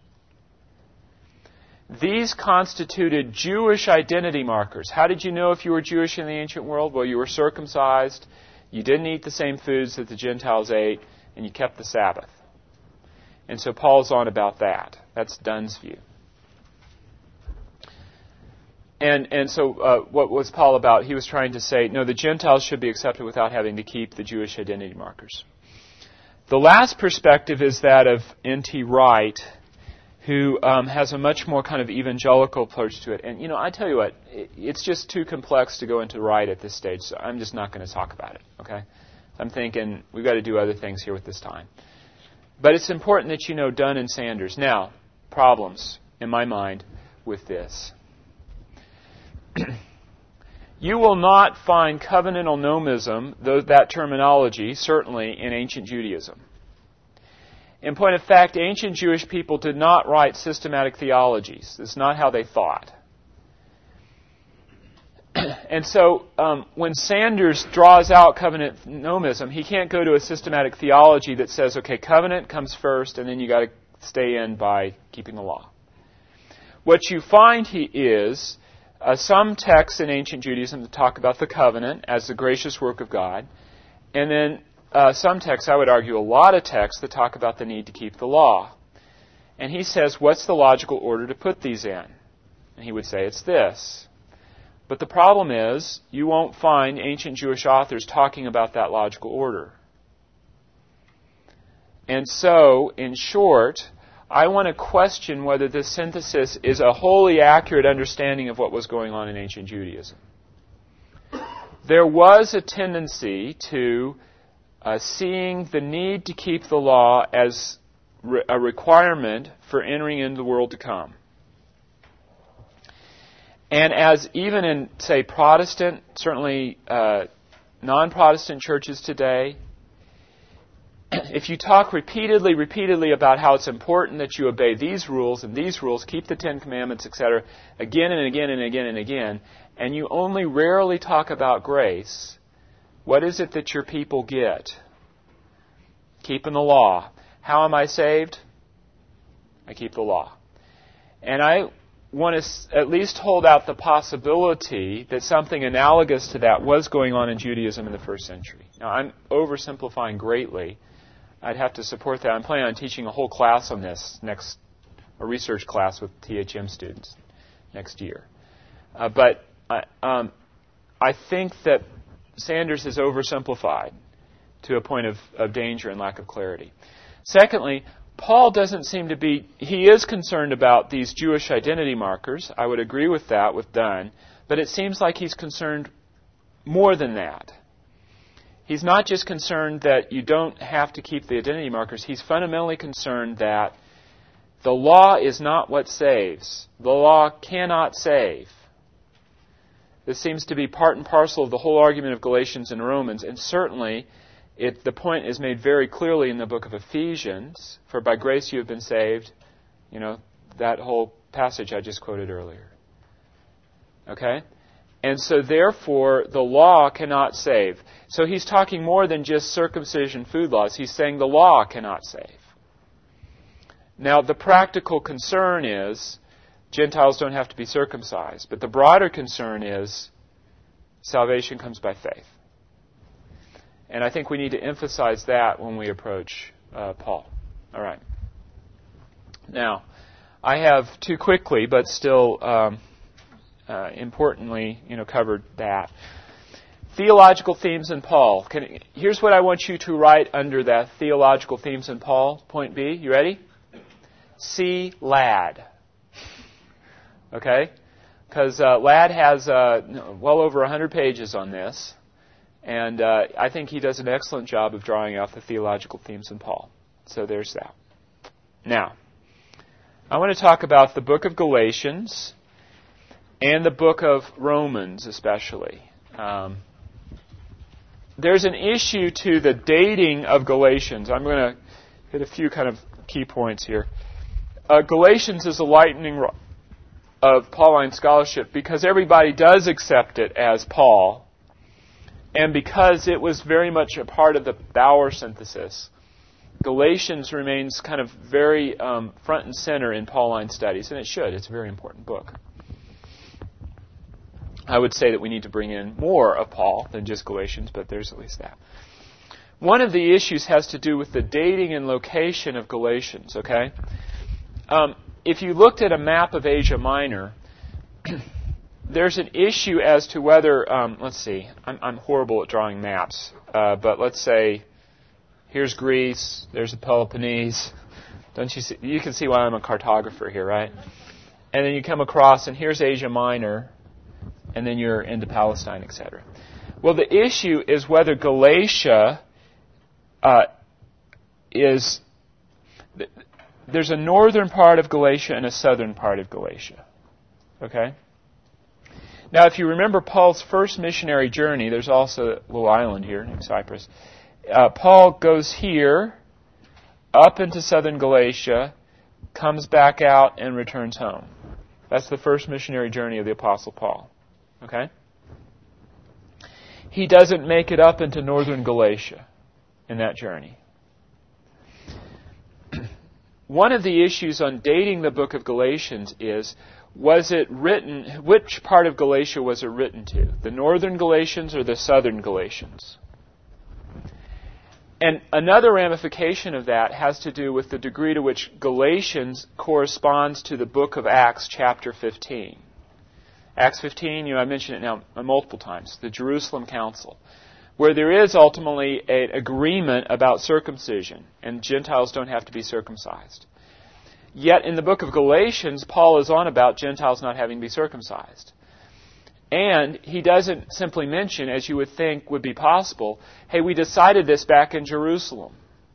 These constituted Jewish identity markers. How did you know if you were Jewish in the ancient world? Well, you were circumcised, you didn't eat the same foods that the Gentiles ate, and you kept the Sabbath. And so Paul's on about that. That's Dunn's view. And and so uh, what was Paul about? He was trying to say, no, the Gentiles should be accepted without having to keep the Jewish identity markers. The last perspective is that of N T Wright, who um, has a much more kind of evangelical approach to it. And, you know, I tell you what, it, it's just too complex to go into Wright at this stage, so I'm just not going to talk about it, okay? I'm thinking we've got to do other things here with this time. But it's important that you know Dunn and Sanders. Now, problems, in my mind, with this. You will not find covenantal nomism, though that terminology, certainly in ancient Judaism. In point of fact, ancient Jewish people did not write systematic theologies. That's not how they thought. and so um, when Sanders draws out covenant nomism, he can't go to a systematic theology that says, okay, covenant comes first, and then you got to stay in by keeping the law. What you find he is uh, some texts in ancient Judaism that talk about the covenant as the gracious work of God, and then uh, some texts, I would argue a lot of texts, that talk about the need to keep the law. And he says, what's the logical order to put these in? And he would say it's this. But the problem is, you won't find ancient Jewish authors talking about that logical order. And so, in short, I want to question whether this synthesis is a wholly accurate understanding of what was going on in ancient Judaism. There was a tendency to uh, seeing the need to keep the law as re- a requirement for entering into the world to come. And as even in, say, Protestant, certainly uh, non-Protestant churches today, if you talk repeatedly, repeatedly about how it's important that you obey these rules and these rules, keep the Ten Commandments, et cetera, again and again and again and again, and you only rarely talk about grace, what is it that your people get? Keeping the law. How am I saved? I keep the law. And I want to at least hold out the possibility that something analogous to that was going on in Judaism in the first century. Now, I'm oversimplifying greatly. I'd have to support that. I'm planning on teaching a whole class on this next, a research class with T H M students next year. Uh, but I, um, I think that Sanders is oversimplified to a point of, of danger and lack of clarity. Secondly, Paul doesn't seem to be, he is concerned about these Jewish identity markers. I would agree with that with Dunn. But it seems like he's concerned more than that. He's not just concerned that you don't have to keep the identity markers. He's fundamentally concerned that the law is not what saves. The law cannot save. This seems to be part and parcel of the whole argument of Galatians and Romans, and certainly It, the point is made very clearly in the book of Ephesians, for by grace you have been saved, you know, that whole passage I just quoted earlier. Okay? And so therefore, the law cannot save. So he's talking more than just circumcision food laws. He's saying the law cannot save. Now, the practical concern is Gentiles don't have to be circumcised. But the broader concern is salvation comes by faith. And I think we need to emphasize that when we approach uh, Paul. All right. Now, I have too quickly, but still um, uh, importantly, you know, covered that. Theological themes in Paul. Can, here's what I want you to write under that: theological themes in Paul. Point B. You ready? C. Ladd. Okay? Because uh, Ladd has uh, well over one hundred pages on this. And uh, I think he does an excellent job of drawing out the theological themes in Paul. So there's that. Now, I want to talk about the book of Galatians and the book of Romans especially. Um, there's an issue to the dating of Galatians. I'm going to hit a few kind of key points here. Uh, Galatians is a lightning rod of Pauline scholarship because everybody does accept it as Paul. And because it was very much a part of the Bauer synthesis, Galatians remains kind of very um, front and center in Pauline studies, and it should. It's a very important book. I would say that we need to bring in more of Paul than just Galatians, but there's at least that. One of the issues has to do with the dating and location of Galatians, okay? Um, if you looked at a map of Asia Minor, there's an issue as to whether, um, let's see, I'm, I'm horrible at drawing maps, uh, but let's say, here's Greece, there's the Peloponnese. Don't you see? You can see why I'm a cartographer here, right? And then you come across, and here's Asia Minor, and then you're into Palestine, et cetera. Well, the issue is whether Galatia uh, is... There's a northern part of Galatia and a southern part of Galatia. Okay? Now, if you remember Paul's first missionary journey, there's also a little island here named Cyprus. Uh, Paul goes here, up into southern Galatia, comes back out, and returns home. That's the first missionary journey of the Apostle Paul. Okay? he doesn't make it up into northern Galatia in that journey. One of the issues on dating the book of Galatians is, was it written, which part of Galatia was it written to? The northern Galatians or the southern Galatians? And another ramification of that has to do with the degree to which Galatians corresponds to the book of Acts chapter fifteen. Acts fifteen, you know, I mentioned it now multiple times, the Jerusalem Council, where there is ultimately an agreement about circumcision, and Gentiles don't have to be circumcised. Yet in the book of Galatians, Paul is on about Gentiles not having to be circumcised. And he doesn't simply mention, as you would think would be possible, hey, we decided this back in Jerusalem.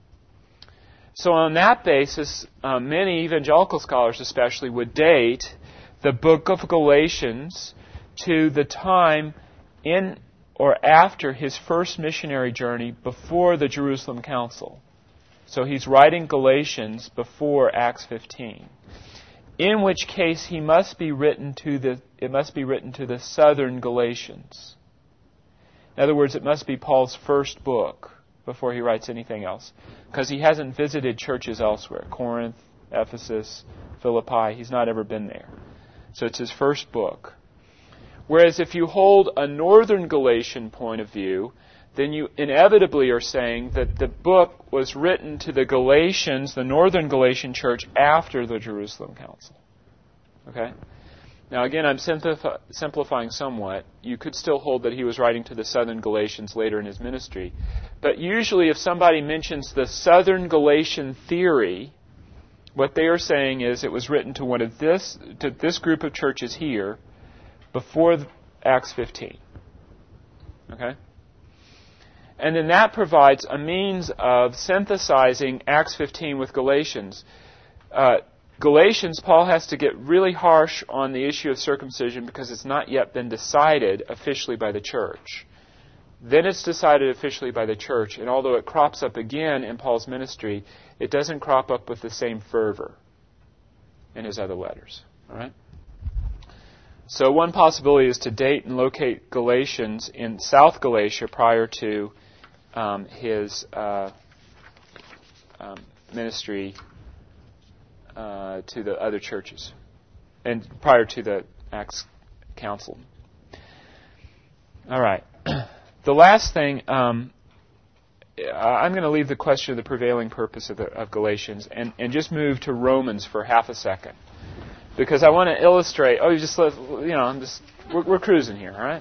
So on that basis, uh, many evangelical scholars especially would date the book of Galatians to the time in or after his first missionary journey before the Jerusalem Council. So he's writing Galatians before Acts fifteen. In which case he must be written to the it must be written to the southern Galatians. In other words, it must be Paul's first book before he writes anything else, because he hasn't visited churches elsewhere. Corinth, Ephesus, Philippi, he's not ever been there. So it's his first book. Whereas if you hold a northern Galatian point of view, then you inevitably are saying that the book was written to the Galatians, the northern Galatian church, after the Jerusalem Council. Okay? Now again, I'm simplif- simplifying somewhat. You could still hold that he was writing to the southern Galatians later in his ministry. But usually if somebody mentions the southern Galatian theory, what they are saying is it was written to one of this, to this group of churches here before Acts fifteen. Okay? And then that provides a means of synthesizing Acts fifteen with Galatians. Uh, Galatians, Paul has to get really harsh on the issue of circumcision because it's not yet been decided officially by the church. Then it's decided officially by the church, and although it crops up again in Paul's ministry, it doesn't crop up with the same fervor in his other letters. All right? So one possibility is to date and locate Galatians in South Galatia prior to um, his uh, um, ministry uh, to the other churches, and prior to the Acts Council. All right. The last thing, um, I'm going to leave the question of the prevailing purpose of, the, of Galatians and, and just move to Romans for half a second. Because I want to illustrate, oh, you just let, you know, I'm just, we're, we're cruising here, all right?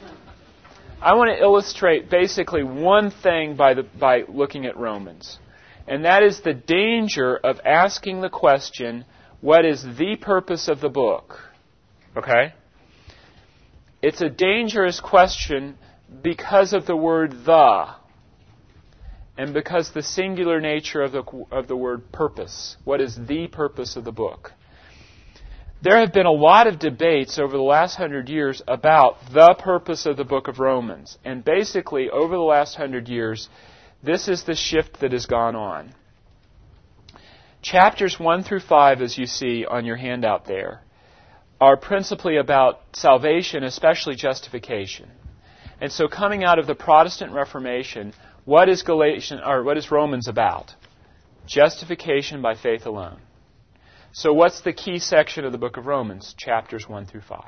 I want to illustrate basically one thing by the by looking at Romans. And that is the danger of asking the question, what is the purpose of the book? Okay? It's a dangerous question because of the word the, and because the singular nature of the of the word purpose. What is the purpose of the book? There have been a lot of debates over the last hundred years about the purpose of the book of Romans. And basically, over the last hundred years, this is the shift that has gone on. Chapters one through five, as you see on your handout there, are principally about salvation, especially justification. And so coming out of the Protestant Reformation, what is Galatians, or what is Romans about? Justification by faith alone. So what's the key section of the book of Romans? Chapters one through five.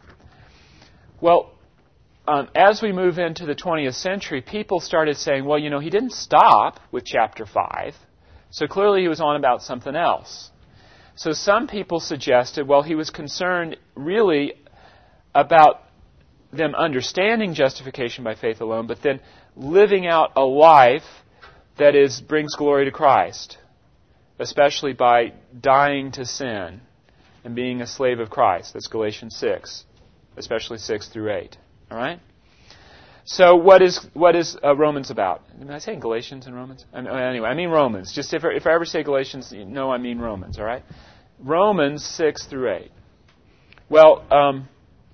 Well, um, as we move into the twentieth century, people started saying, well, you know, he didn't stop with chapter five, so clearly he was on about something else. So some people suggested, well, he was concerned really about them understanding justification by faith alone, but then living out a life that is brings glory to Christ, especially by dying to sin and being a slave of Christ. That's Galatians six, especially six through eight. All right? So what is what is uh, Romans about? Am I saying Galatians and Romans? I mean, anyway, I mean Romans. Just if, if I ever say Galatians, you know I mean Romans, all right? Romans six through eight. Well, um,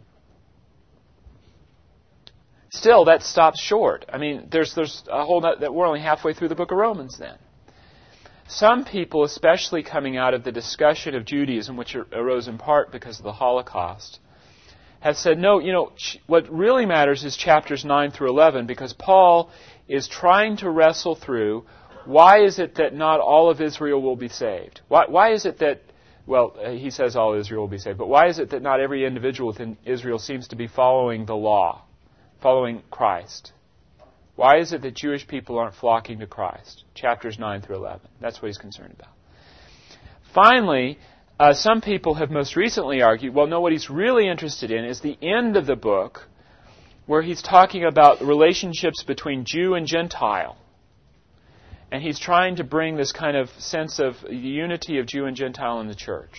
still, that stops short. I mean, there's there's a whole that we're only halfway through the book of Romans then. Some people, especially coming out of the discussion of Judaism, which arose in part because of the Holocaust, have said, no, you know, what really matters is chapters nine through eleven, because Paul is trying to wrestle through why is it that not all of Israel will be saved? Why, why is it that, well, he says all Israel will be saved, but why is it that not every individual within Israel seems to be following the law, following Christ? Why is it that Jewish people aren't flocking to Christ? Chapters nine through eleven. That's what he's concerned about. Finally, uh, some people have most recently argued, well, no, what he's really interested in is the end of the book where he's talking about relationships between Jew and Gentile. And he's trying to bring this kind of sense of the unity of Jew and Gentile in the church.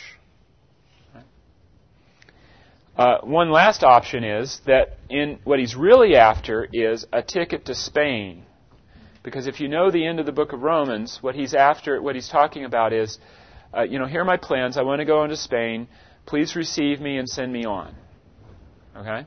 Uh, one last option is that in what he's really after is a ticket to Spain. Because if you know the end of the book of Romans, what he's after, what he's talking about is, uh, you know, here are my plans. I want to go into Spain. Please receive me and send me on. Okay?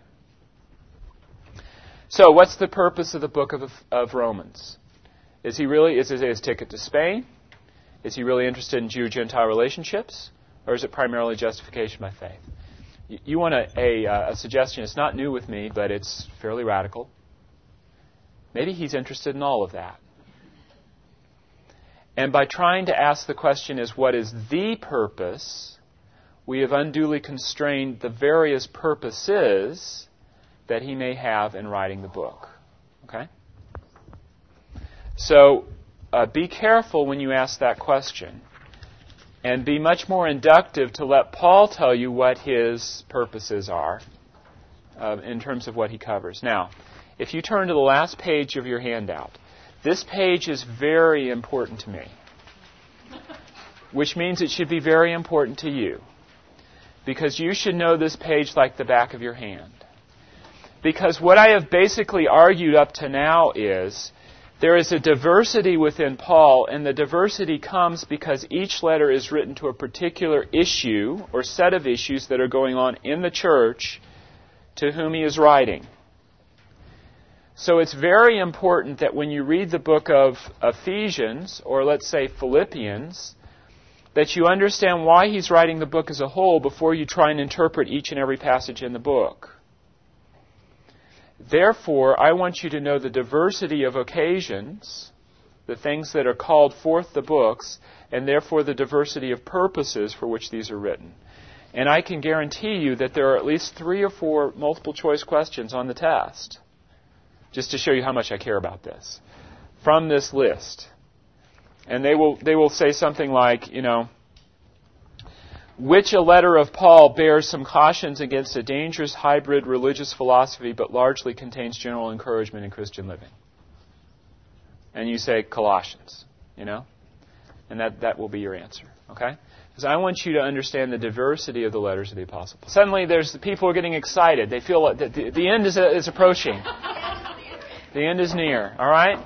So what's the purpose of the book of, of Romans? Is he really, is it his ticket to Spain? Is he really interested in Jew-Gentile relationships? Or is it primarily justification by faith? You want a, a, a suggestion. It's not new with me, but it's fairly radical. Maybe he's interested in all of that. And by trying to ask the question is what is the purpose, we have unduly constrained the various purposes that he may have in writing the book. Okay? So uh, be careful when you ask that question. And be much more inductive to let Paul tell you what his purposes are uh, in terms of what he covers. Now, if you turn to the last page of your handout, this page is very important to me, which means it should be very important to you, because you should know this page like the back of your hand. Because what I have basically argued up to now is there is a diversity within Paul, and the diversity comes because each letter is written to a particular issue or set of issues that are going on in the church to whom he is writing. So it's very important that when you read the book of Ephesians, or let's say Philippians, that you understand why he's writing the book as a whole before you try and interpret each and every passage in the book. Therefore, I want you to know the diversity of occasions, the things that are called forth the books, and therefore the diversity of purposes for which these are written. And I can guarantee you that there are at least three or four multiple choice questions on the test, just to show you how much I care about this, from this list. And they will they will say something like, you know, which a letter of Paul bears some cautions against a dangerous hybrid religious philosophy, but largely contains general encouragement in Christian living. And you say Colossians, you know? And that, that will be your answer, okay? Because I want you to understand the diversity of the letters of the Apostle Paul. Suddenly, there's the people are getting excited. They feel like the, the, the end is, is approaching. The end is near, all right?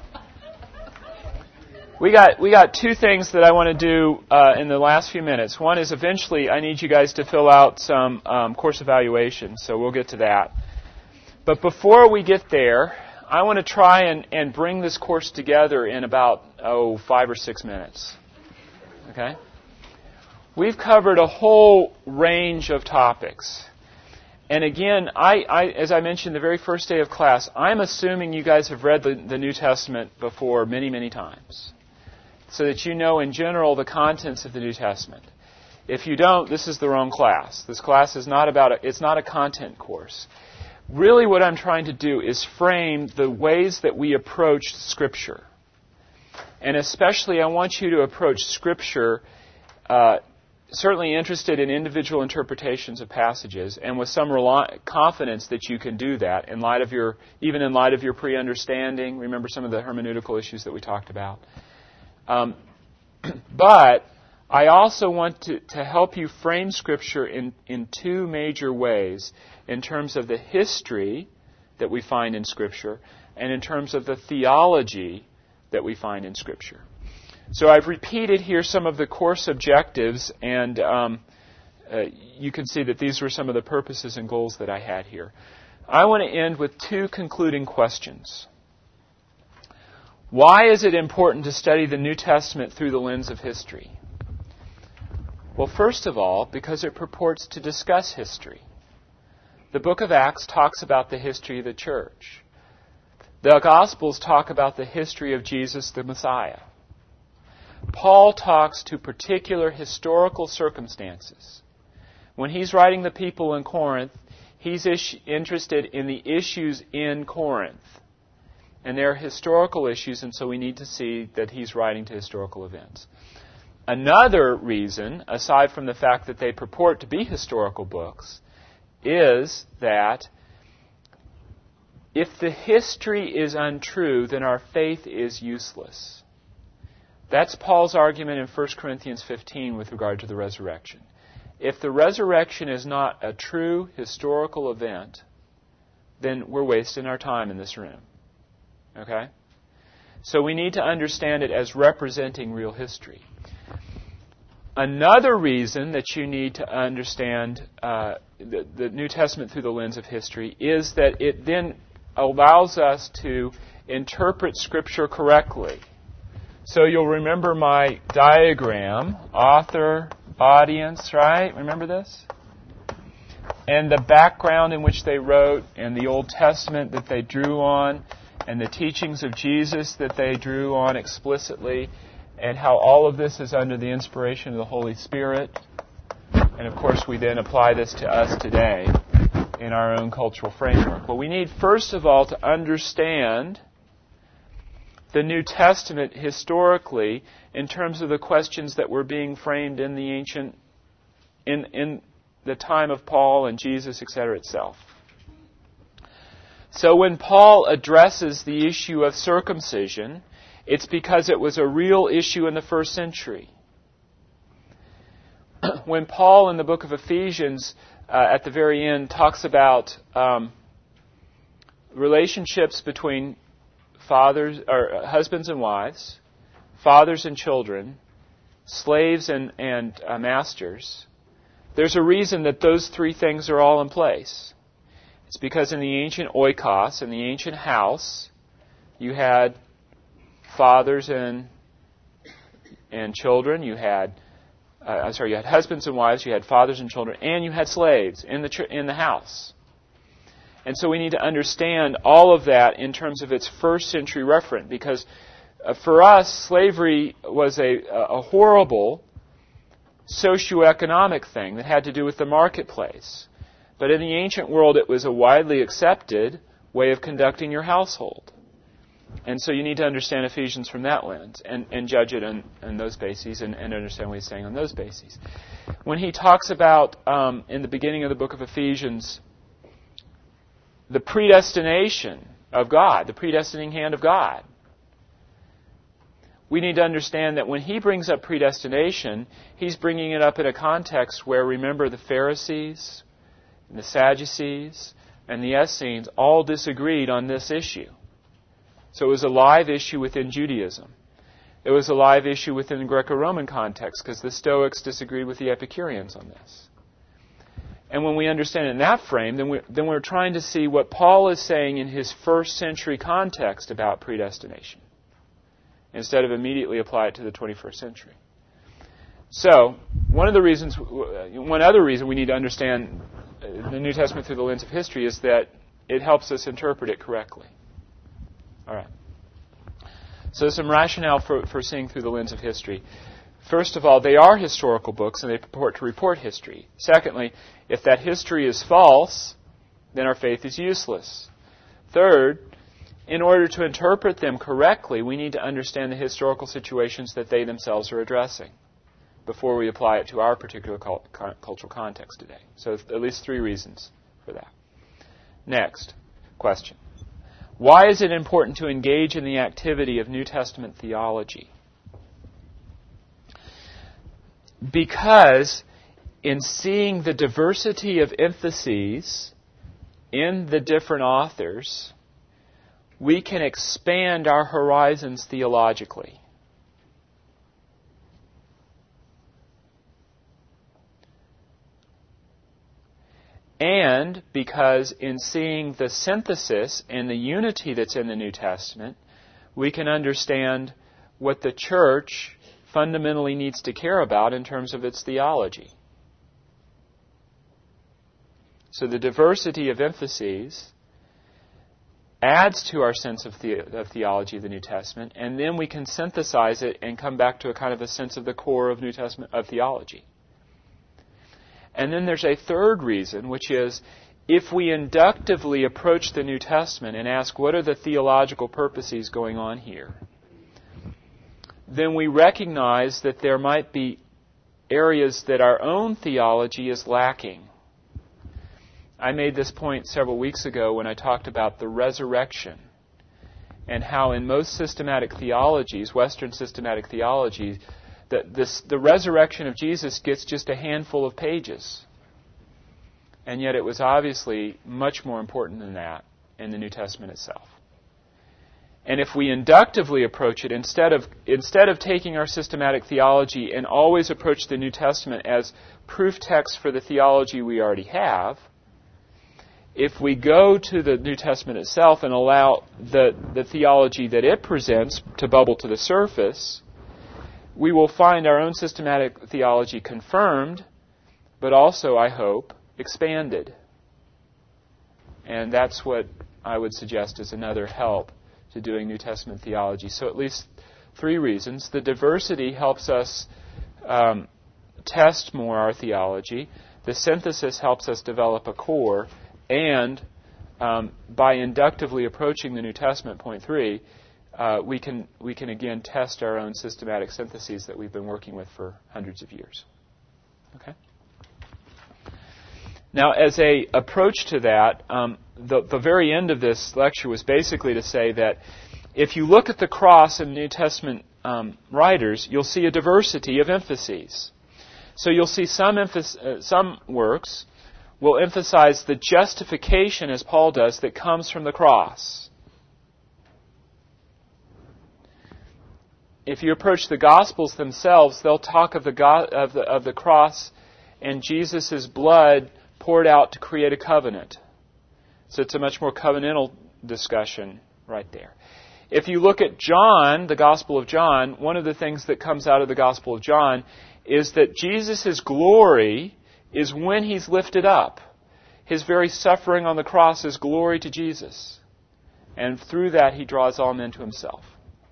We got we got two things that I want to do uh, in the last few minutes. One is eventually I need you guys to fill out some um, course evaluations, so we'll get to that. But before we get there, I want to try and, and bring this course together in about, oh, five or six minutes. Okay? We've covered a whole range of topics. And again, I, I, as I mentioned the very first day of class, I'm assuming you guys have read the, the New Testament before many, many times, so that you know in general the contents of the New Testament. If you don't, this is the wrong class. This class is not about, a, it's not a content course. Really what I'm trying to do is frame the ways that we approach Scripture. And especially I want you to approach Scripture uh, certainly interested in individual interpretations of passages, and with some rel- confidence that you can do that in light of your, even in light of your pre-understanding. Remember some of the hermeneutical issues that we talked about. Um, but I also want to, to help you frame Scripture in, in two major ways, in terms of the history that we find in Scripture and in terms of the theology that we find in Scripture. So I've repeated here some of the course objectives, and um, uh, you can see that these were some of the purposes and goals that I had here. I want to end with two concluding questions. Why is it important to study the New Testament through the lens of history? Well, first of all, because it purports to discuss history. The book of Acts talks about the history of the church. The Gospels talk about the history of Jesus the Messiah. Paul talks to particular historical circumstances. When he's writing the people in Corinth, he's ish- interested in the issues in Corinth. And they're historical issues, and so we need to see that he's writing to historical events. Another reason, aside from the fact that they purport to be historical books, is that if the history is untrue, then our faith is useless. That's Paul's argument in First Corinthians fifteen with regard to the resurrection. If the resurrection is not a true historical event, then we're wasting our time in this room. Okay? So we need to understand it as representing real history. Another reason that you need to understand uh, the, the New Testament through the lens of history is that it then allows us to interpret Scripture correctly. So you'll remember my diagram, author, audience, right? Remember this? And the background in which they wrote, and the Old Testament that they drew on, and the teachings of Jesus that they drew on explicitly, and how all of this is under the inspiration of the Holy Spirit. And of course, we then apply this to us today in our own cultural framework. Well, we need, first of all, to understand the New Testament historically in terms of the questions that were being framed in the ancient, in, in the time of Paul and Jesus, et cetera itself. So when Paul addresses the issue of circumcision, it's because it was a real issue in the first century. When Paul in the book of Ephesians, uh, at the very end, talks about um, relationships between fathers or husbands and wives, fathers and children, slaves and, and uh, masters, there's a reason that those three things are all in place. It's because in the ancient oikos, in the ancient house, you had fathers and and children. You had, uh, I'm sorry, you had husbands and wives. You had fathers and children, and you had slaves in the tr- in the house. And so we need to understand all of that in terms of its first century referent, because uh, for us, slavery was a a horrible socioeconomic thing that had to do with the marketplace. But in the ancient world, it was a widely accepted way of conducting your household. And so you need to understand Ephesians from that lens and, and judge it on, on those bases and, and understand what he's saying on those bases. When he talks about, um, in the beginning of the book of Ephesians, the predestination of God, the predestining hand of God, we need to understand that when he brings up predestination, he's bringing it up in a context where, remember, the Pharisees, and the Sadducees, and the Essenes all disagreed on this issue. So it was a live issue within Judaism. It was a live issue within the Greco-Roman context, because the Stoics disagreed with the Epicureans on this. And when we understand it in that frame, then we're, then we're trying to see what Paul is saying in his first century context about predestination, instead of immediately apply it to the twenty-first century. So, one of the reasons, one other reason we need to understand the New Testament through the lens of history is that it helps us interpret it correctly. All right. So some rationale for, for seeing through the lens of history. First of all, they are historical books and they purport to report history. Secondly, if that history is false, then our faith is useless. Third, in order to interpret them correctly, we need to understand the historical situations that they themselves are addressing before we apply it to our particular cult- cultural context today. So at least three reasons for that. Next question. Why is it important to engage in the activity of New Testament theology? Because in seeing the diversity of emphases in the different authors, we can expand our horizons theologically. And because in seeing the synthesis and the unity that's in the New Testament, we can understand what the church fundamentally needs to care about in terms of its theology. So the diversity of emphases adds to our sense of, the, of theology of the New Testament, and then we can synthesize it and come back to a kind of a sense of the core of New Testament of theology. And then there's a third reason, which is if we inductively approach the New Testament and ask what are the theological purposes going on here, then we recognize that there might be areas that our own theology is lacking. I made this point several weeks ago when I talked about the resurrection and how in most systematic theologies, Western systematic theology, that this, the resurrection of Jesus gets just a handful of pages. And yet it was obviously much more important than that in the New Testament itself. And if we inductively approach it, instead of instead of taking our systematic theology and always approach the New Testament as proof text for the theology we already have, if we go to the New Testament itself and allow the, the theology that it presents to bubble to the surface, we will find our own systematic theology confirmed, but also, I hope, expanded. And that's what I would suggest is another help to doing New Testament theology. So at least three reasons. The diversity helps us um, test more our theology. The synthesis helps us develop a core. And um, by inductively approaching the New Testament, point three, uh, we can we can again test our own systematic syntheses that we've been working with for hundreds of years. Okay. Now, as a approach to that, um, the the very end of this lecture was basically to say that if you look at the cross in New Testament um, writers, you'll see a diversity of emphases. So you'll see some emphasis, uh, some works will emphasize the justification, as Paul does, that comes from the cross. If you approach the Gospels themselves, they'll talk of the go- of the of the cross and Jesus' blood poured out to create a covenant. So it's a much more covenantal discussion right there. If you look at John, the Gospel of John, one of the things that comes out of the Gospel of John is that Jesus' glory is when He's lifted up. His very suffering on the cross is glory to Jesus. And through that, He draws all men to Himself.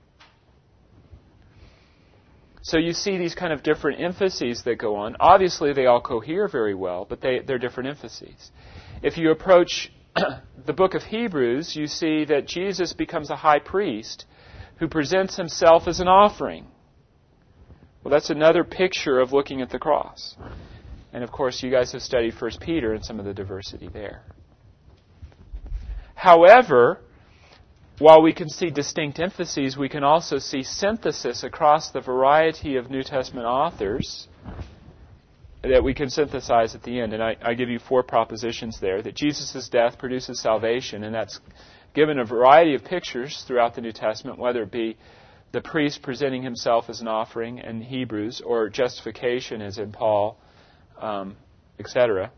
So you see these kind of different emphases that go on. Obviously, they all cohere very well, but they, they're different emphases. If you approach the book of Hebrews, you see that Jesus becomes a high priest who presents Himself as an offering. Well, that's another picture of looking at the cross. And of course, you guys have studied First Peter and some of the diversity there. However, while we can see distinct emphases, we can also see synthesis across the variety of New Testament authors that we can synthesize at the end. And I, I give you four propositions there. That Jesus' death produces salvation, and that's given a variety of pictures throughout the New Testament, whether it be the priest presenting himself as an offering in Hebrews, or justification as in Paul, Um, et cetera.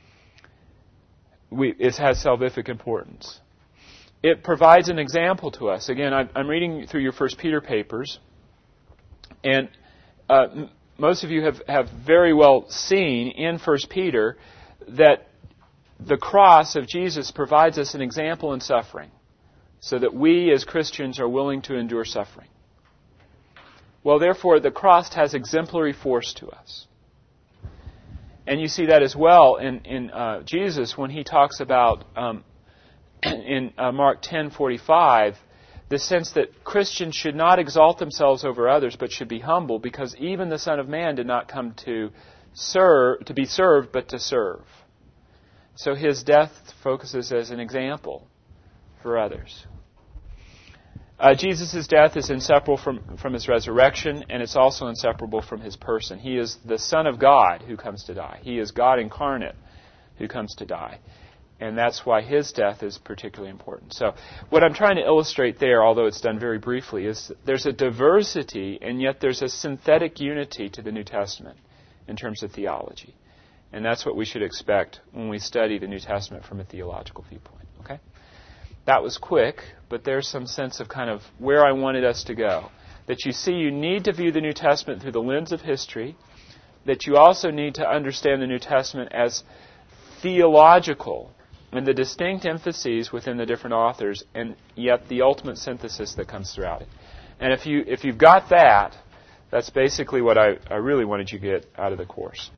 We, it has salvific importance. It provides an example to us. Again, I'm, I'm reading through your First Peter papers, and uh, m- most of you have, have very well seen in First Peter that the cross of Jesus provides us an example in suffering, so that we as Christians are willing to endure suffering. Well, therefore, the cross has exemplary force to us. And you see that as well in, in uh, Jesus when He talks about, um, in uh, Mark ten forty-five, the sense that Christians should not exalt themselves over others, but should be humble, because even the Son of Man did not come to serve, to be served, but to serve. So His death focuses as an example for others. Uh, Jesus' death is inseparable from, from His resurrection, and it's also inseparable from His person. He is the Son of God who comes to die. He is God incarnate who comes to die. And that's why His death is particularly important. So what I'm trying to illustrate there, although it's done very briefly, is there's a diversity, and yet there's a synthetic unity to the New Testament in terms of theology. And that's what we should expect when we study the New Testament from a theological viewpoint. Okay? That was quick, but there's some sense of kind of where I wanted us to go. That you see you need to view the New Testament through the lens of history. That you also need to understand the New Testament as theological and the distinct emphases within the different authors, and yet the ultimate synthesis that comes throughout it. And if you if you've got that, that's basically what I, I really wanted you to get out of the course.